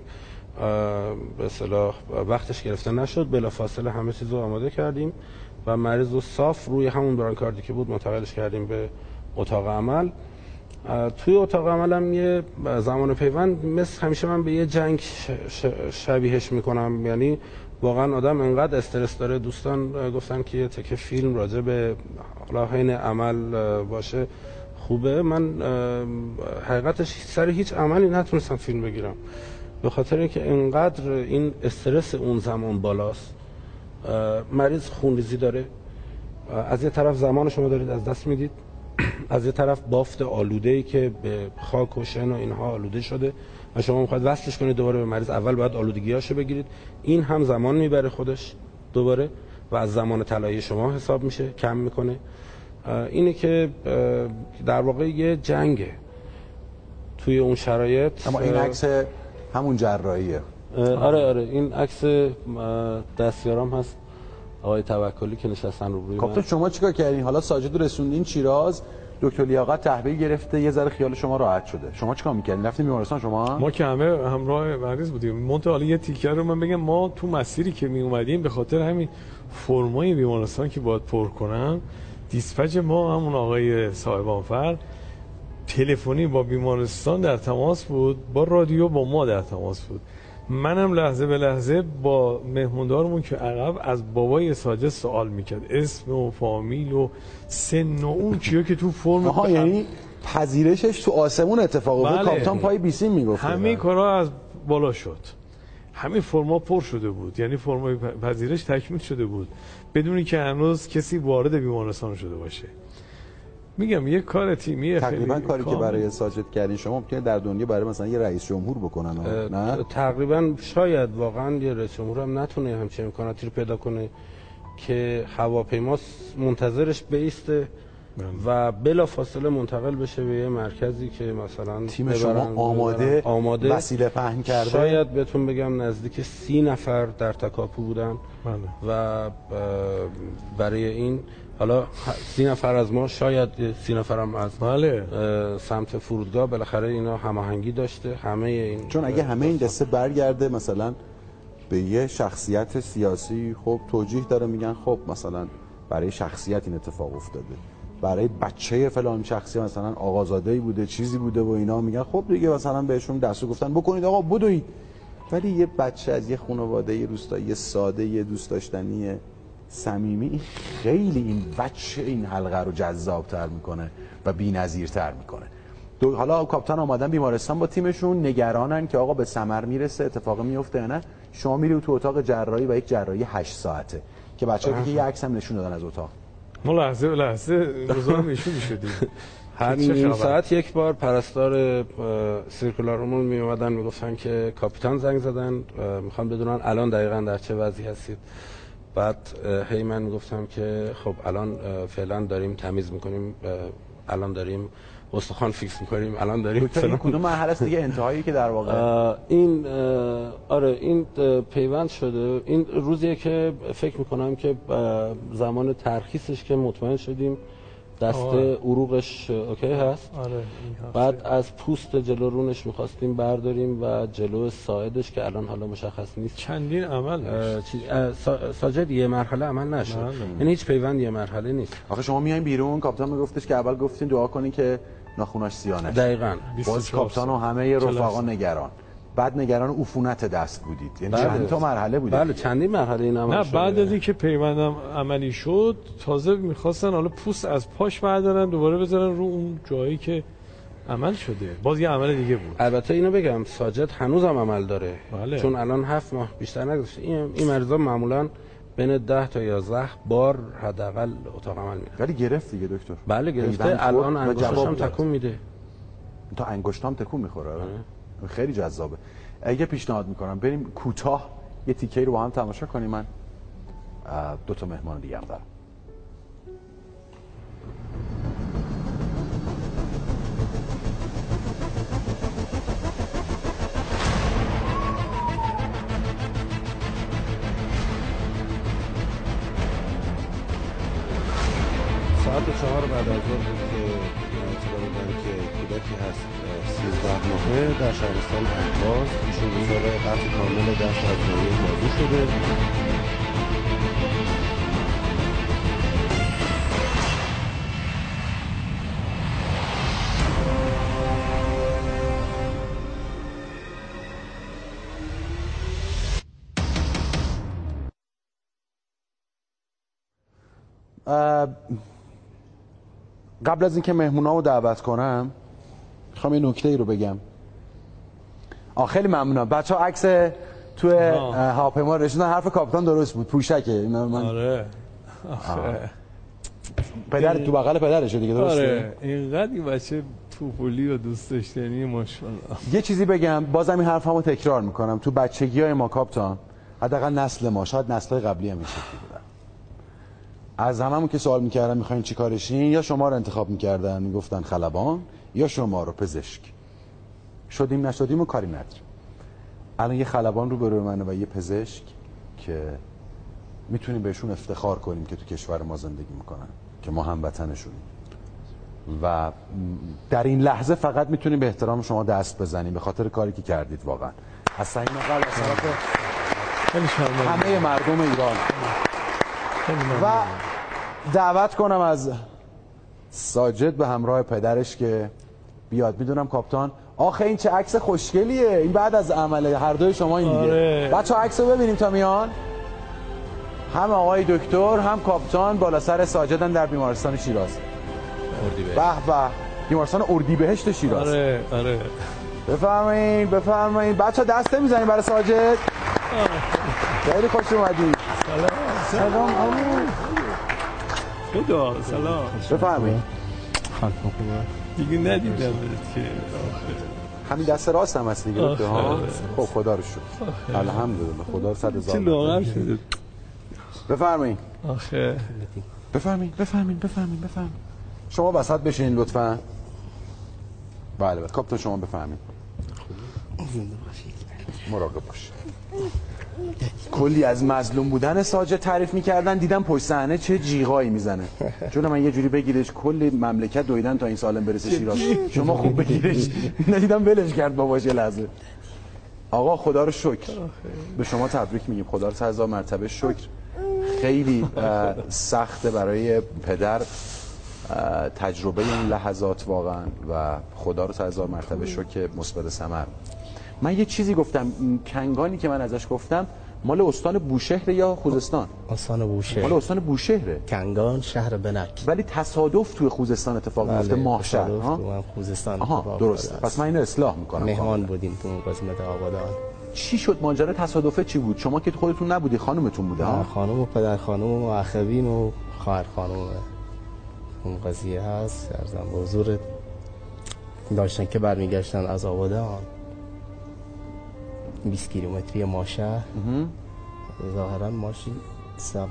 به اصطلاح وقتش گرفته نشد، بلافاصله همه چیز رو آماده کردیم و مریض رو صاف روی همون برانکاردی که بود منتقلش کردیم به اتاق عمل. توی اتاق عمل هم یه زمان پیوند مثل همیشه من به یه جنگ شبیهش میکنم. یعنی واقعا آدم انقدر استرس داره. دوستان گفتن که یه تکه فیلم راجع به حالا حین عمل باشه خوبه. من حقیقتش سر هیچ عملی نتونستم فیلم بگیرم به خاطر اینکه انقدر این استرس اون زمان بالاست. مریض خونریزی داره، از یه طرف زمان شما دارید از دست میدید، از یه طرف بافت آلوده‌ای که به خاک و شن و اینها آلوده شده و شما میخواید وصلش کنید دوباره به مریض، اول باید آلودگیاشو بگیرید. این هم زمان میبره خودش دوباره و از زمان طلایی شما حساب میشه، کم میکنه. اینه که در واقع یه جنگه توی اون شرایط. اما این عکس همون جراحیه. آره این عکس دستیارام هست، آقای توکلی که نشستن روبروی من. کاپیتان شما چیکار کردین؟ حالا ساجد رو رسوندین شیراز، دکتر لیاقت تحویل گرفته، یه ذره خیال شما راحت شده. شما چیکار می‌کردین؟ رفتین بیمارستان شما؟ ما که همه همراه مریض بودیم. منتها حالا یه تیکه رو من بگم، ما تو مسیری که می اومدیم به خاطر همین فرمای بیمارستان که باید پر کنن، دیسپچ ما همون آقای صاحب آنفر تلفنی با بیمارستان در تماس بود، با رادیو با ما در تماس بود. منم لحظه به لحظه با مهموندارمون که عقب از بابای ساجد سوال میکرد، اسم و فامیل و سن و اون چیه که تو فرم. یعنی پذیرشش تو آسمون اتفاق افتاد. کاپیتان پای بیسیم میگفت همه کارا از بالا شد، همه فرما پر شده بود، یعنی فرمای پذیرش تکمیل شده بود بدونی که هنوز کسی وارد بیمارستان شده باشه. میگم یه کار تیمی تقریبا کاری که برای ساجد کردین شما ممکنه در دنیا برای مثلا یه رئیس جمهور بکنن نه؟ تقریبا شاید واقعا یه رئیس جمهور هم نتونه همچین امکاناتی رو پیدا کنه که هواپیما منتظرش بیسته و بلا فاصله منتقل بشه به یه مرکزی که مثلا تیم شما آماده وسیله پهن کرده. شاید بهتون بگم نزدیک 30 نفر در تکاپو بودن و برای این حالا 30 نفر از ما، شاید 30 نفر هم از سمت فرودگاه، بالاخره اینا هماهنگی داشته همه این. چون اگه همه این قصه برگرده مثلا به یه شخصیت سیاسی، خب توجیه داره، میگن خب مثلا برای شخصیت این اتفاق افتاده، برای بچه فلان شخصی مثلا آقازاده‌ای بوده چیزی بوده و اینا، میگن خب دیگه مثلا بهشون دستور گفتن بکنید آقا بدوید. ولی یه بچه از یه خانواده روستایی ساده، یه دوست داشتنی صمیمی، خیلی این بچه این حلقه رو جذاب‌تر میکنه و بی‌نظیرتر میکنه. حالا کاپیتان آمدن بیمارستان با تیمشون، نگرانن که آقا به ثمر میرسه، اتفاقی میفته یا نه. شما میری تو اتاق جراحی و یک جراحی 8 ساعته که بچه‌ها دیگه یه عکس هم نشون دادن از اتاق. ما لحظه روزا نشون میشدیم. هر نیم ساعت یک بار پرستار سیرکولارمون می اومدن میگفتن که کاپیتان زنگ زدن، میخوان بدونن الان دقیقاً در چه وضعی هستید. بعد هی من میگفتم که خب الان فعلا داریم تمیز میکنیم، الان داریم استخوان فیکس میکنیم، الان داریم این کدوم مرحله است دیگه انتهایی که در واقع این این پیوند شده. این روزیه که فکر میکنم که زمان ترخیصش که مطمئن شدیم دسته عروقش اوکی هست. بعد از پوست جلو رونش میخواستیم برداریم و جلو ساعدش که الان حالا مشخص نیست. چندین عمل ساجد یه مرحله عمل نشد، یعنی هیچ پیوند یه مرحله نیست. آخه شما میایین بیرون، کاپیتان میگفتش که اول گفتین دعا کنین که ناخوناش سیاه نشه. دقیقاً. باز کاپیتان و همه رفقا نگران، بعد نگران عفونت دست بودید. یعنی چند تا مرحله بودید؟ بله چندین مرحله این عمل شد. بعد از اینکه پیوندم عملی شد تازه میخواستن حالا پوست از پاش بردارن دوباره بذارن رو اون جایی که عمل شده. باز یه عمل دیگه بود. البته اینو بگم ساجد هنوزم عمل داره. چون الان 7 ماه بیشتر نگذشته. این مریضا معمولا بین 10 تا 11 بار حداقل اتاق عمل میره. ولی گرفت دیگه دکتر. بله گرفته. الان انگشتام تکون میده. تا انگشتام تکون میخوره. خیلی جذابه. اگه پیشنهاد میکنم بریم کوتاه یه تیکه رو با هم تماشا کنیم. من 2 تا مهمان دیگه هم دارم. ساعت 4 بعد از ظهر که اطلاع دادن که کودکی هست 13 ماهه در شهرستان اهواز، ایشون دچار قطع کامل دست از ناحیه بازو شده. قبل از اینکه مهمونامو دعوت کنم میخوام یه نکته رو بگم. خیلی ممنونم بچه‌ها. عکس تو هواپیما رسوندن، حرف کاپیتان درست بود، پوشکه اینا. من آره پدر تو بغل پدرشه دیگه، درسته؟ آره اینقدر این بچه توپولی و دوست داشتنی ماشاءالله. یه چیزی بگم، بازم این حرفامو تکرار میکنم. تو بچگیای ما کاپیتان، حداقل نسل ما، شاید نسل‌های قبلی هم این شکلی بودن، از هممون که سوال میکردن میخواین چی کارشین، یا شما رو انتخاب میکردن میگفتن خلبان، یا شما رو پزشک. شدیم نشدیم و کاری نداریم. الان یه خلبان رو برای منه و یه پزشک که میتونیم بهشون افتخار کنیم که تو کشور ما زندگی میکنن، که ما هموطنشونیم و در این لحظه فقط میتونیم به احترام شما دست بزنیم به خاطر کاری که کردید. واقعا از صمیم قلب از طرف همه مردم ایران. و دعوت کنم از ساجد به همراه پدرش که بیاد. میدونم کاپتان. آخه این چه عکس خوشگلیه، این بعد از عمل هر دوی شما این دیگه. بچه‌ها عکسو ببینیم تا میان. هم آقای دکتر هم کاپتان بالا سر ساجدن در بیمارستان شیراز. به به، بیمارستان اردیبهشت شیراز. آره. بفرمایید بچه‌ها دست نمیزنید برای ساجد. خیلی خوش اومدید. سلام سلام. بفرمایید. دیگه ندیدم که همین دست راست هم هست دیگه ها. خب خدا رو شکر. الحمدلله خدا صد هزار. چه لاغر شده. بفرمایید. آخه بفرمایید. شما وسط بشین لطفاً. بله کاپتان شما بفرمایید. مراقب باش. کلی از مظلوم بودن ساجد تعریف میکردن، دیدم پشت صحنه چه جیغایی میزنه. چون من یه جوری بگیرش کلی مملکت دویدن تا این سالم برسه شیراز. شما خوب بگیرش. ندیدم ولش کرد باباش یه لحظه. آقا خدا رو شکر. به شما تبریک میگیم. خدا رو 1000 مرتبه شکر. خیلی سخته برای پدر تجربه این لحظات واقعا و خدا رو 1000 مرتبه شکر که مثبت ثمر. من یه چیزی گفتم، کنگانی که من ازش گفتم مال استان بوشهر یا خوزستان؟ استان بوشهر. مال استان بوشهره. کنگان شهر بنک. ولی تصادف توی خوزستان اتفاق میفته. ماهشهر تو خوزستان. درسته. پس من اینو اصلاح میکنم. مهمان بودیم تو قسمت آبادان. چی شد ماجرا تصادفه چی بود؟ شما که خودتون نبودی، خانومتون بوده ها؟ خانم و پدر خانم و اخوین و خواهر خانم اون قضیه هست. ارزم به حضورت داشتن که برمیگشتن از آبادان 20 کیلومتری ماشهر. ظاهرا ماشین سمت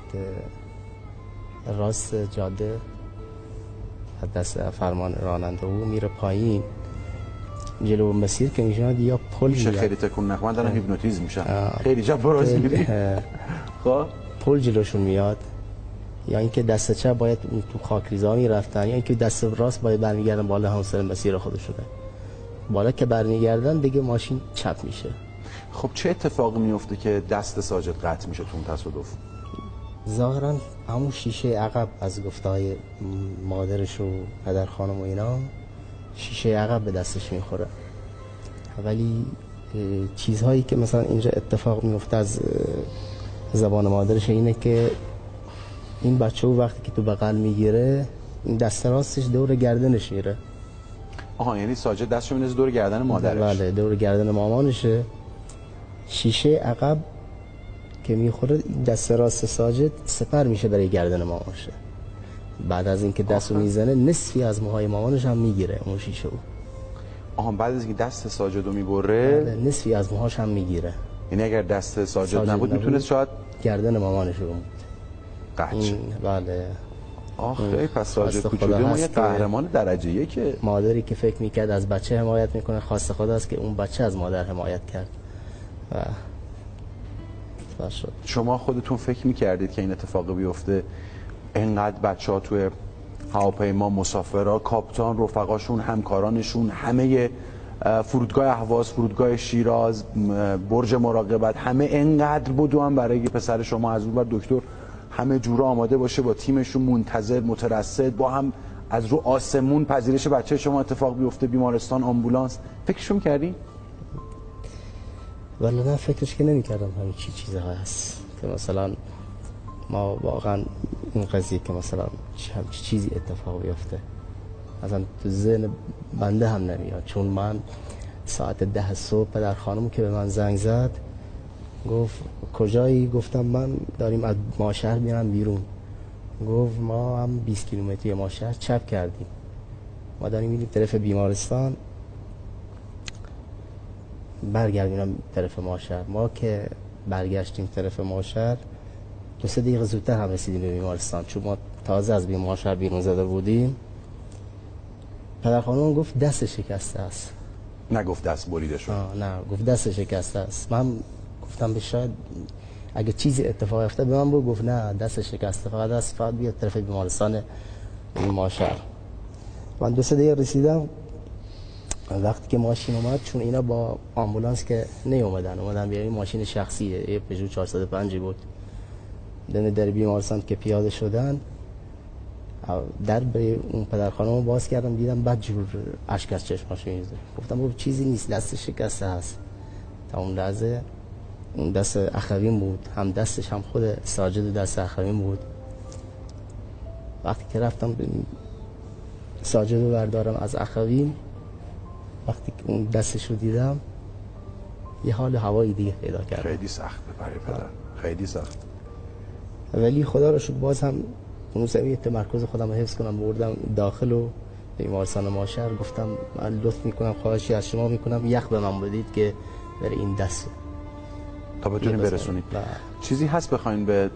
راست جاده دست فرمان راننده و میره پایین. جلو مسیر که میشوند یا پل میشه خیلی تکون نخوام دارم هیپنوتیزم میشم. خیلی جا براز میری. خب پل جلوشون میاد، یا اینکه دست چپ باید تو خاکریزا میرفتن، یا اینکه دست راست باید برمیگردن بالا همسر مسیر خودشونه. بالا که برمیگردن دیگه ماشین چپ میشه. خب چه اتفاقی میفته که دست ساجد قطع میشه تو اون تصادف؟ ظاهرا همون شیشه عقب از گفتهای مادرش و پدر خانم و اینا، شیشه عقب به دستش میخوره. ولی چیزهایی که مثلا اینجا اتفاق میفته از زبان مادرش اینه که این بچه وقتی که تو بغل میگیره این دست راستش دور گردنش میره. یعنی ساجد دستشو میندازه دور گردن مادرش؟ بله دور گردن مامانشه. شیشه عقب که میخوره دست راست ساجد سپر میشه برای گردن مامانشه. بعد از اینکه دستو میزنه نصفی از موهای مامانش هم میگیره اون شیشه او. بعد از اینکه دست ساجدو میبره نصفی از موهاش هم میگیره. یعنی اگر دست ساجد نبود میتونست شاید گردن مامانش رو قطع. بله. آخه پس ساجد کوچولو ما یه قهرمان درجه یکه. مادری که فکر میکرد از بچه حمایت میکنه، خواست خداست که اون بچه از مادر حمایت کرد. شما خودتون فکر میکردید که این اتفاق بیفته؟ اینقدر بچه‌ها توی هواپیما، مسافرها، کاپتان، رفقاشون، همکارانشون، همه فرودگاه اهواز، فرودگاه شیراز، برج مراقبت، همه اینقدر بدون برای پسر شما از اون بر دکتر همه جوره آماده باشه با تیمشون، منتظر، مترصد، با هم از رو آسمون پذیرش بچه شما اتفاق بیفته، بیمارستان، آمبولانس، فکرشو می‌کردین؟ ولی نه فکرش که نمی‌کردم همین چیزها هست که مثلا ما واقعا این قضیه که مثلا همچی چیزی اتفاق بیفته مثلا تو ذهن بنده هم نمیاد. چون من ساعت 10 صبح پدر خانم که به من زنگ زد گفت کجایی؟ گفتم من داریم از ماشهر میرم بیرون. گفت ما هم 20 کیلومتری ماشهر چپ کردیم، ما داریم میریم طرف بیمارستان، برگردیم طرف ماشهر. ما که برگشتیم طرف ماشهر 2-3 دقیقه زودتر هم رسیدیم به بیمارستان، چون ما تازه از ماشهر بیرون زده بودیم. پدر خانم گفت دست شکسته است. نگفت دست بریده شد؟ نه گفت دست شکسته است. من گفتم به شاید اگه چیزی اتفاق افتاد به من گفت نه دست شکسته، فقط بیاد طرف بیمارستان ماشهر. من 2-3 دقیقه رسیدم. وقتی که ماشین اومد، چون اینا با آمبولانس که اومدن بیاریم، ماشین شخصیه، یه پژو 405 بود. در بیمارستان که پیاده شدن در به اون پدرخوانم باز کردم دیدم بعد جور اشک از چشماش میریزه. گفتم بابا چیزی نیست، دست شکسته هست. تا اون لحظه اون دست اخویم بود، هم دستش هم خود ساجد دست اخویم بود. وقتی که رفتم ساجد رو بردارم از اخویم، وقتی که اون دستش رو دیدم یه حال هوایی دیگه پیدا کردم. خیلی سخته برای پدر، خیلی سخت. ولی خدا رو شکر باز هم اون زمین تمرکز خودم رو حفظ کنم. بردم داخل و بیمارستان ماشر گفتم من لطف میکنم، خواهشی از شما میکنم یخ به من بدید که بره این دست تا بتونیم برسونید. چیزی هست بخواین به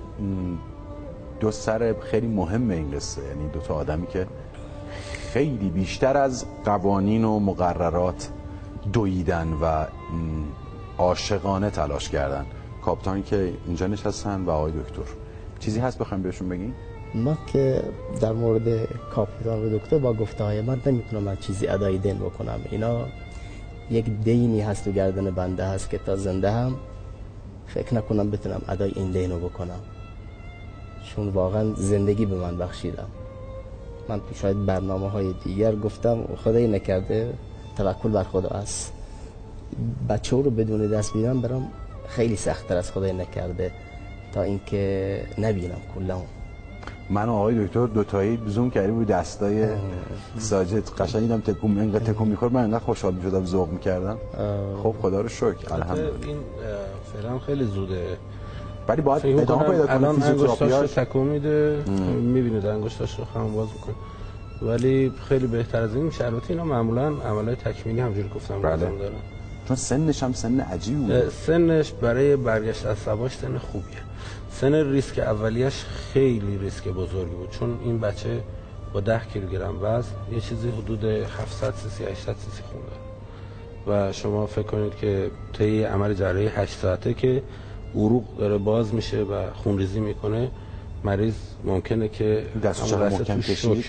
دو سر خیلی مهم این قصه، یعنی دو تا آدمی که خیلی بیشتر از قوانین و مقررات دویدن و عاشقانه تلاش کردن، کاپیتانی که اینجا نشستن و آقای دکتر، چیزی هست بخوایم بهشون بگین؟ ما که در مورد کاپیتان و دکتر با گفته‌های من نمیتونم من چیزی ادای دین بکنم. اینا یک دینی هست تو گردن بنده هست که تا زنده هم فکر نکنم بتونم ادای این دین رو بکنم، چون واقعا زندگی به من بخشیدم. من تو شاید برنامه‌های دیگر گفتم خدایی نکرده توکل بر خدا است. بچه رو بدون دست بیدم برام خیلی سخت‌تر از خدایی نکرده تا اینکه نبینم کلا. من و آقای دکتر دوتایی زوم کردیم رو دستای ساجد، قشنگ دیدم تکون می‌خورد، من انقدر خوشحال می‌شدم، ذوق می‌کردم. خب خدا رو شکر، الحمدلله. این فعلا خیلی زوده، ولی باید ادامه پیدا کنه. الان انگشتاش تکون میده، می‌بینید انگشتاش رو خم باز می‌کنه، ولی خیلی بهتر از این میشه. البته اینا معمولا عملای تکمیلی همونجوری گفتم لازم دارن، چون سنش هم سن عجیبی بود. سنش برای برگشت از سباش سن خوبیه. سن ریسک اولیش خیلی ریسک بزرگی بود، چون این بچه با 10 کیلوگرم وزن یه چیزی حدود 700 cc 800 cc خون داره و شما فکر کنید که طی عمل جراحی 8 ساعته که عروق داره باز میشه و خونریزی میکنه، مریض ممکنه که دستش محکم کشید.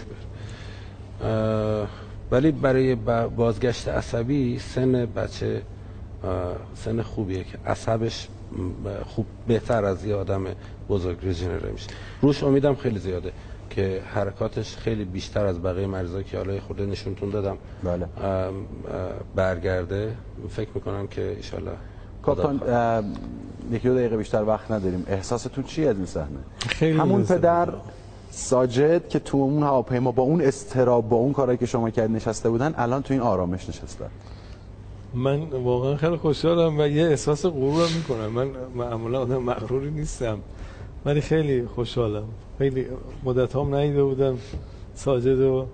ولی برای بازگشت عصبی سن بچه سن خوبیه که عصبش خوب بهتر از یه آدم بزرگ ریژنره میشه. روش امیدم خیلی زیاده که حرکاتش خیلی بیشتر از بقیه مریضایی که حالا خورده نشونتون دادم بله. برگرده. فکر میکنم که ان شاءالله. کاپیتان یکی 2 دقیقه بیشتر وقت نداریم، احساستون چیه از این صحنه؟ همون پدر ساجد که تو اون هواپیما با اون اضطراب با اون کارایی که شما کرد نشسته بودن، الان تو این آرامش نشستن. من واقعا خیلی خوشحالم و یه احساس غرورم میکنم. من معمولا آدم مغروری نیستم، ولی خیلی خوشحالم. خیلی مدت هم ندیده بودم ساجد و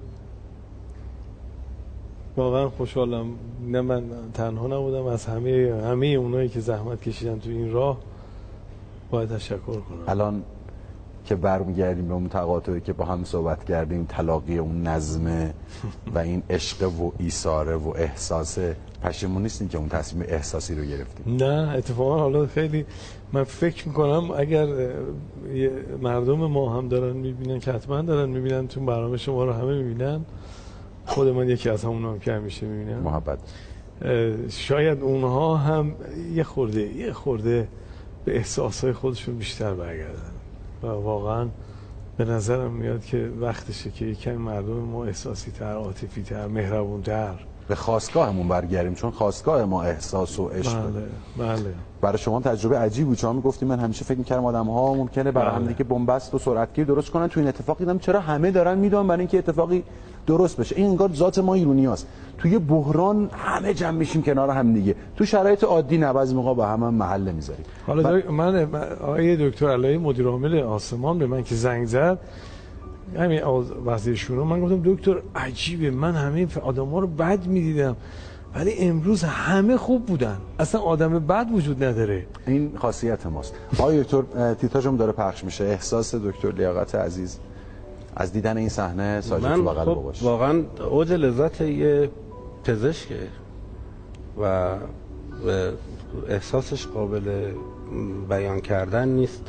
واقعا خوشحالم. نه من تنها نبودم، از همه اونایی که زحمت کشیدن تو این راه باید تشکر کنم. الان که برمیگردیم به اون تقاطعی که با هم صحبت کردیم، تلاقی اون نظمه و این عشق و ایثاره و احساس، پشیمون نیستین که اون تصمیم احساسی رو گرفتیم؟ نه اتفاقا حالا خیلی من فکر میکنم اگر مردم ما هم دارن میبینن که حتما دارن میبینن، تو برنامه شما رو همه میبینن، خود من یکی از همون هم که همیشه میبینم، محبت، شاید اونها هم یه خورده به احساسهای خودشون بیشتر برگردن و واقعا به نظرم میاد که وقتشه که کمی مردم ما احساسی تر، عاطفی تر، مهربون تر به خاستگاهمون برگردیم، چون خاستگاه ما احساس و عشق. بله. برای شما تجربه عجیب بود. شما میگفتید من همیشه فکر می‌کردم آدم‌ها ممکنه برای هم دیگه بنبست و سرعتگیر درست کنن، تو این اتفاق دیدم چرا همه دارن میدونن برای اینکه اتفاقی درست بشه. این انگار ذات ما ایرانیاست، توی بحران همه جمع میشیم کنار هم دیگه، تو شرایط عادی نه بعضی موقع با هم محله میذاریم. حالا من آقای دکتر علایی مدیر عامل آسمان به من که زنگ زد، همین وزیر شورا، من گفتم دکتر عجیبه، من همه آدم‌ها رو بد می‌دیدم ولی امروز همه خوب بودن، اصلا آدم بد وجود نداره. این خاصیت ماست. آقای دکتر تیتراژم داره پخش میشه، احساس دکتر لیاقت عزیز از دیدن این صحنه ساجد تو بغل باباش؟ واقعا اوج لذت یه پزشکه و احساسش قابل بیان کردن نیست.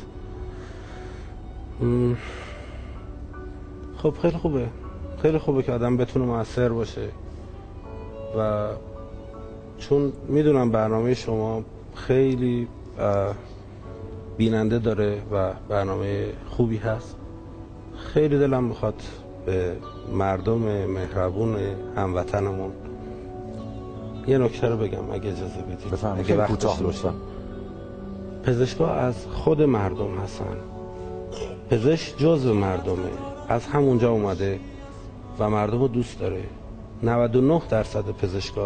خب خیلی خوبه که آدم بتونه مؤثر باشه و چون میدونم برنامه شما خیلی بیننده داره و برنامه خوبی هست، خیلی دلم میخواد به مردم مهربون هموطنمون یه نکته رو بگم اگه اجازه بدید. اگه وقت داشته باشم. پزشکا از خود مردم هستن. پزشک جزو مردمه، از همونجا اومده و مردم رو دوست داره. 99% پزشکا،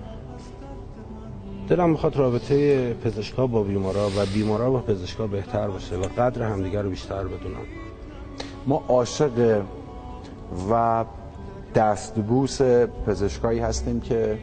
دلم میخواد رابطه پزشکا با بیمارا و بیمارا با پزشکا بهتر باشه و قدر همدیگر رو بیشتر بدونن. ما عاشق و دستبوس پزشکایی هستیم که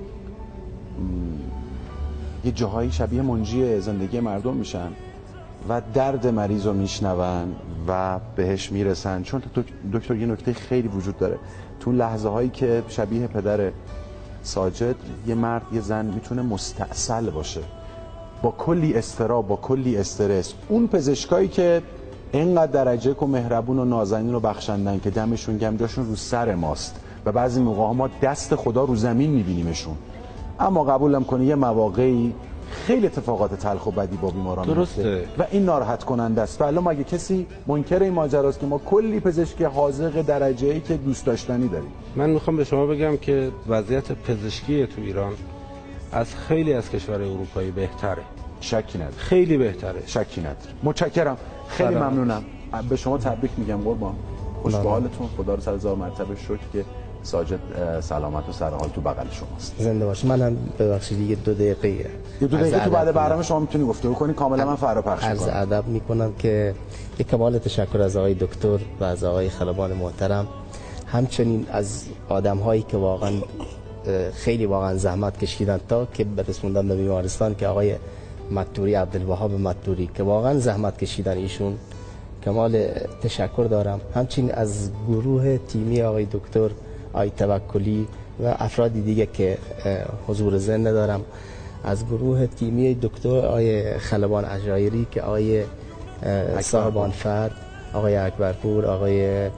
یه جاهایی شبیه منجی زندگی مردم میشن و درد مریض رو میشنون و بهش میرسن. چون دکتر یه نکته خیلی وجود داره تو لحظه هایی که شبیه پدر ساجد، یه مرد یه زن میتونه مستعسل باشه با کلی اضطراب، با کلی استرس. اون پزشکایی که اینقدر درجه و مهربون و نازنین و بخشندن که دمشون گرم، جاشون رو سر ماست و بعضی موقع ما دست خدا رو زمین میبینیمشون. اما قبولم کنه یه مواقعی خیلی اتفاقات تلخ و بدی با بیماران درسته و این ناراحت کننده است. ولی ما اگه کسی منکر این ماجراست که ما کلی پزشک حاذق درجه‌ای که دوست داشتنی داریم. من میخوام به شما بگم که وضعیت پزشکی تو ایران از خیلی از کشورهای اروپایی بهتره. شکی نداره. خیلی بهتره. شکی نداره. متشکرم. خیلی ممنونم. به شما تبریک میگم قربان. خوش به حالتون. خدا رو سر هزار مرتبه شکر که ساجد سلامت و سرحال تو بغل شماست. زنده باش. منم ببخشید دیگه 2 دقیقه تو بعد برنامه شما میتونی گفتگو کنی، کاملا من فرا پخش می‌کنم. عرض ادب میکنم که یک کمال تشکر از آقای دکتر و از آقای خلبان محترم، همچنین از آدم هایی که واقعا خیلی واقعا زحمت کشیدن تا که برسوندن به بیمارستان، که آقای مطوری، عبدالوهاب مطوری که واقعا زحمت کشیدن، ایشون کمال تشکر دارم. همچنین از گروه تیمی آقای دکتر، آقای توکلی و افراد دیگه که حضور ذهن ندارم، از گروه تیمی دکتر آقای خلبان عجایری که آقای صاحبان فرد، آقای اکبرپور، آقای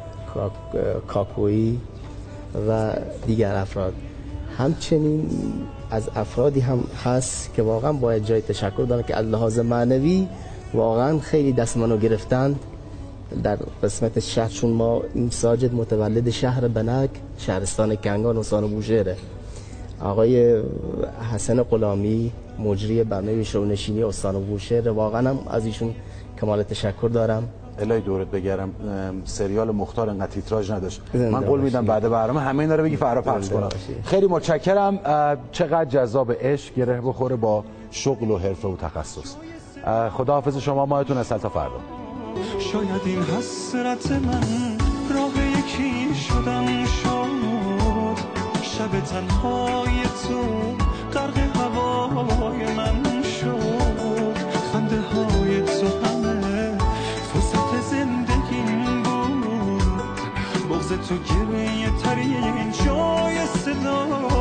کاکویی و دیگر افراد. همچنین از افرادی هم هست که واقعا باید جای تشکر دارم که از لحاظ معنوی واقعا خیلی دست منو گرفتند در قسمت شهر، چون ما این ساجد متولد شهر بنک، شهرستان کنگان استان بوشهره. آقای حسن غلامی مجری برنامه شهرنشینی استان بوشهر، واقعا هم از ایشون کمال تشکر دارم. الهی دورت بگرم، سریال مختار انقدر تیتراژ نداشت. من قول میدم بعد برنامه همه اینا رو بگی فرا پخش کنم. خیلی متشکرم. چقدر جذاب عشق گره بخوره با شغل و حرفه و تخصص. خداحافظ شما، ماهتون اصل تا فردا. شاید این حسرت من راه یکی شدن شد، شب تنهای تو غرق هوای من شد، خنده های تو همه فرصت زندگیم بود، بغض تو گریه ترین جای صدا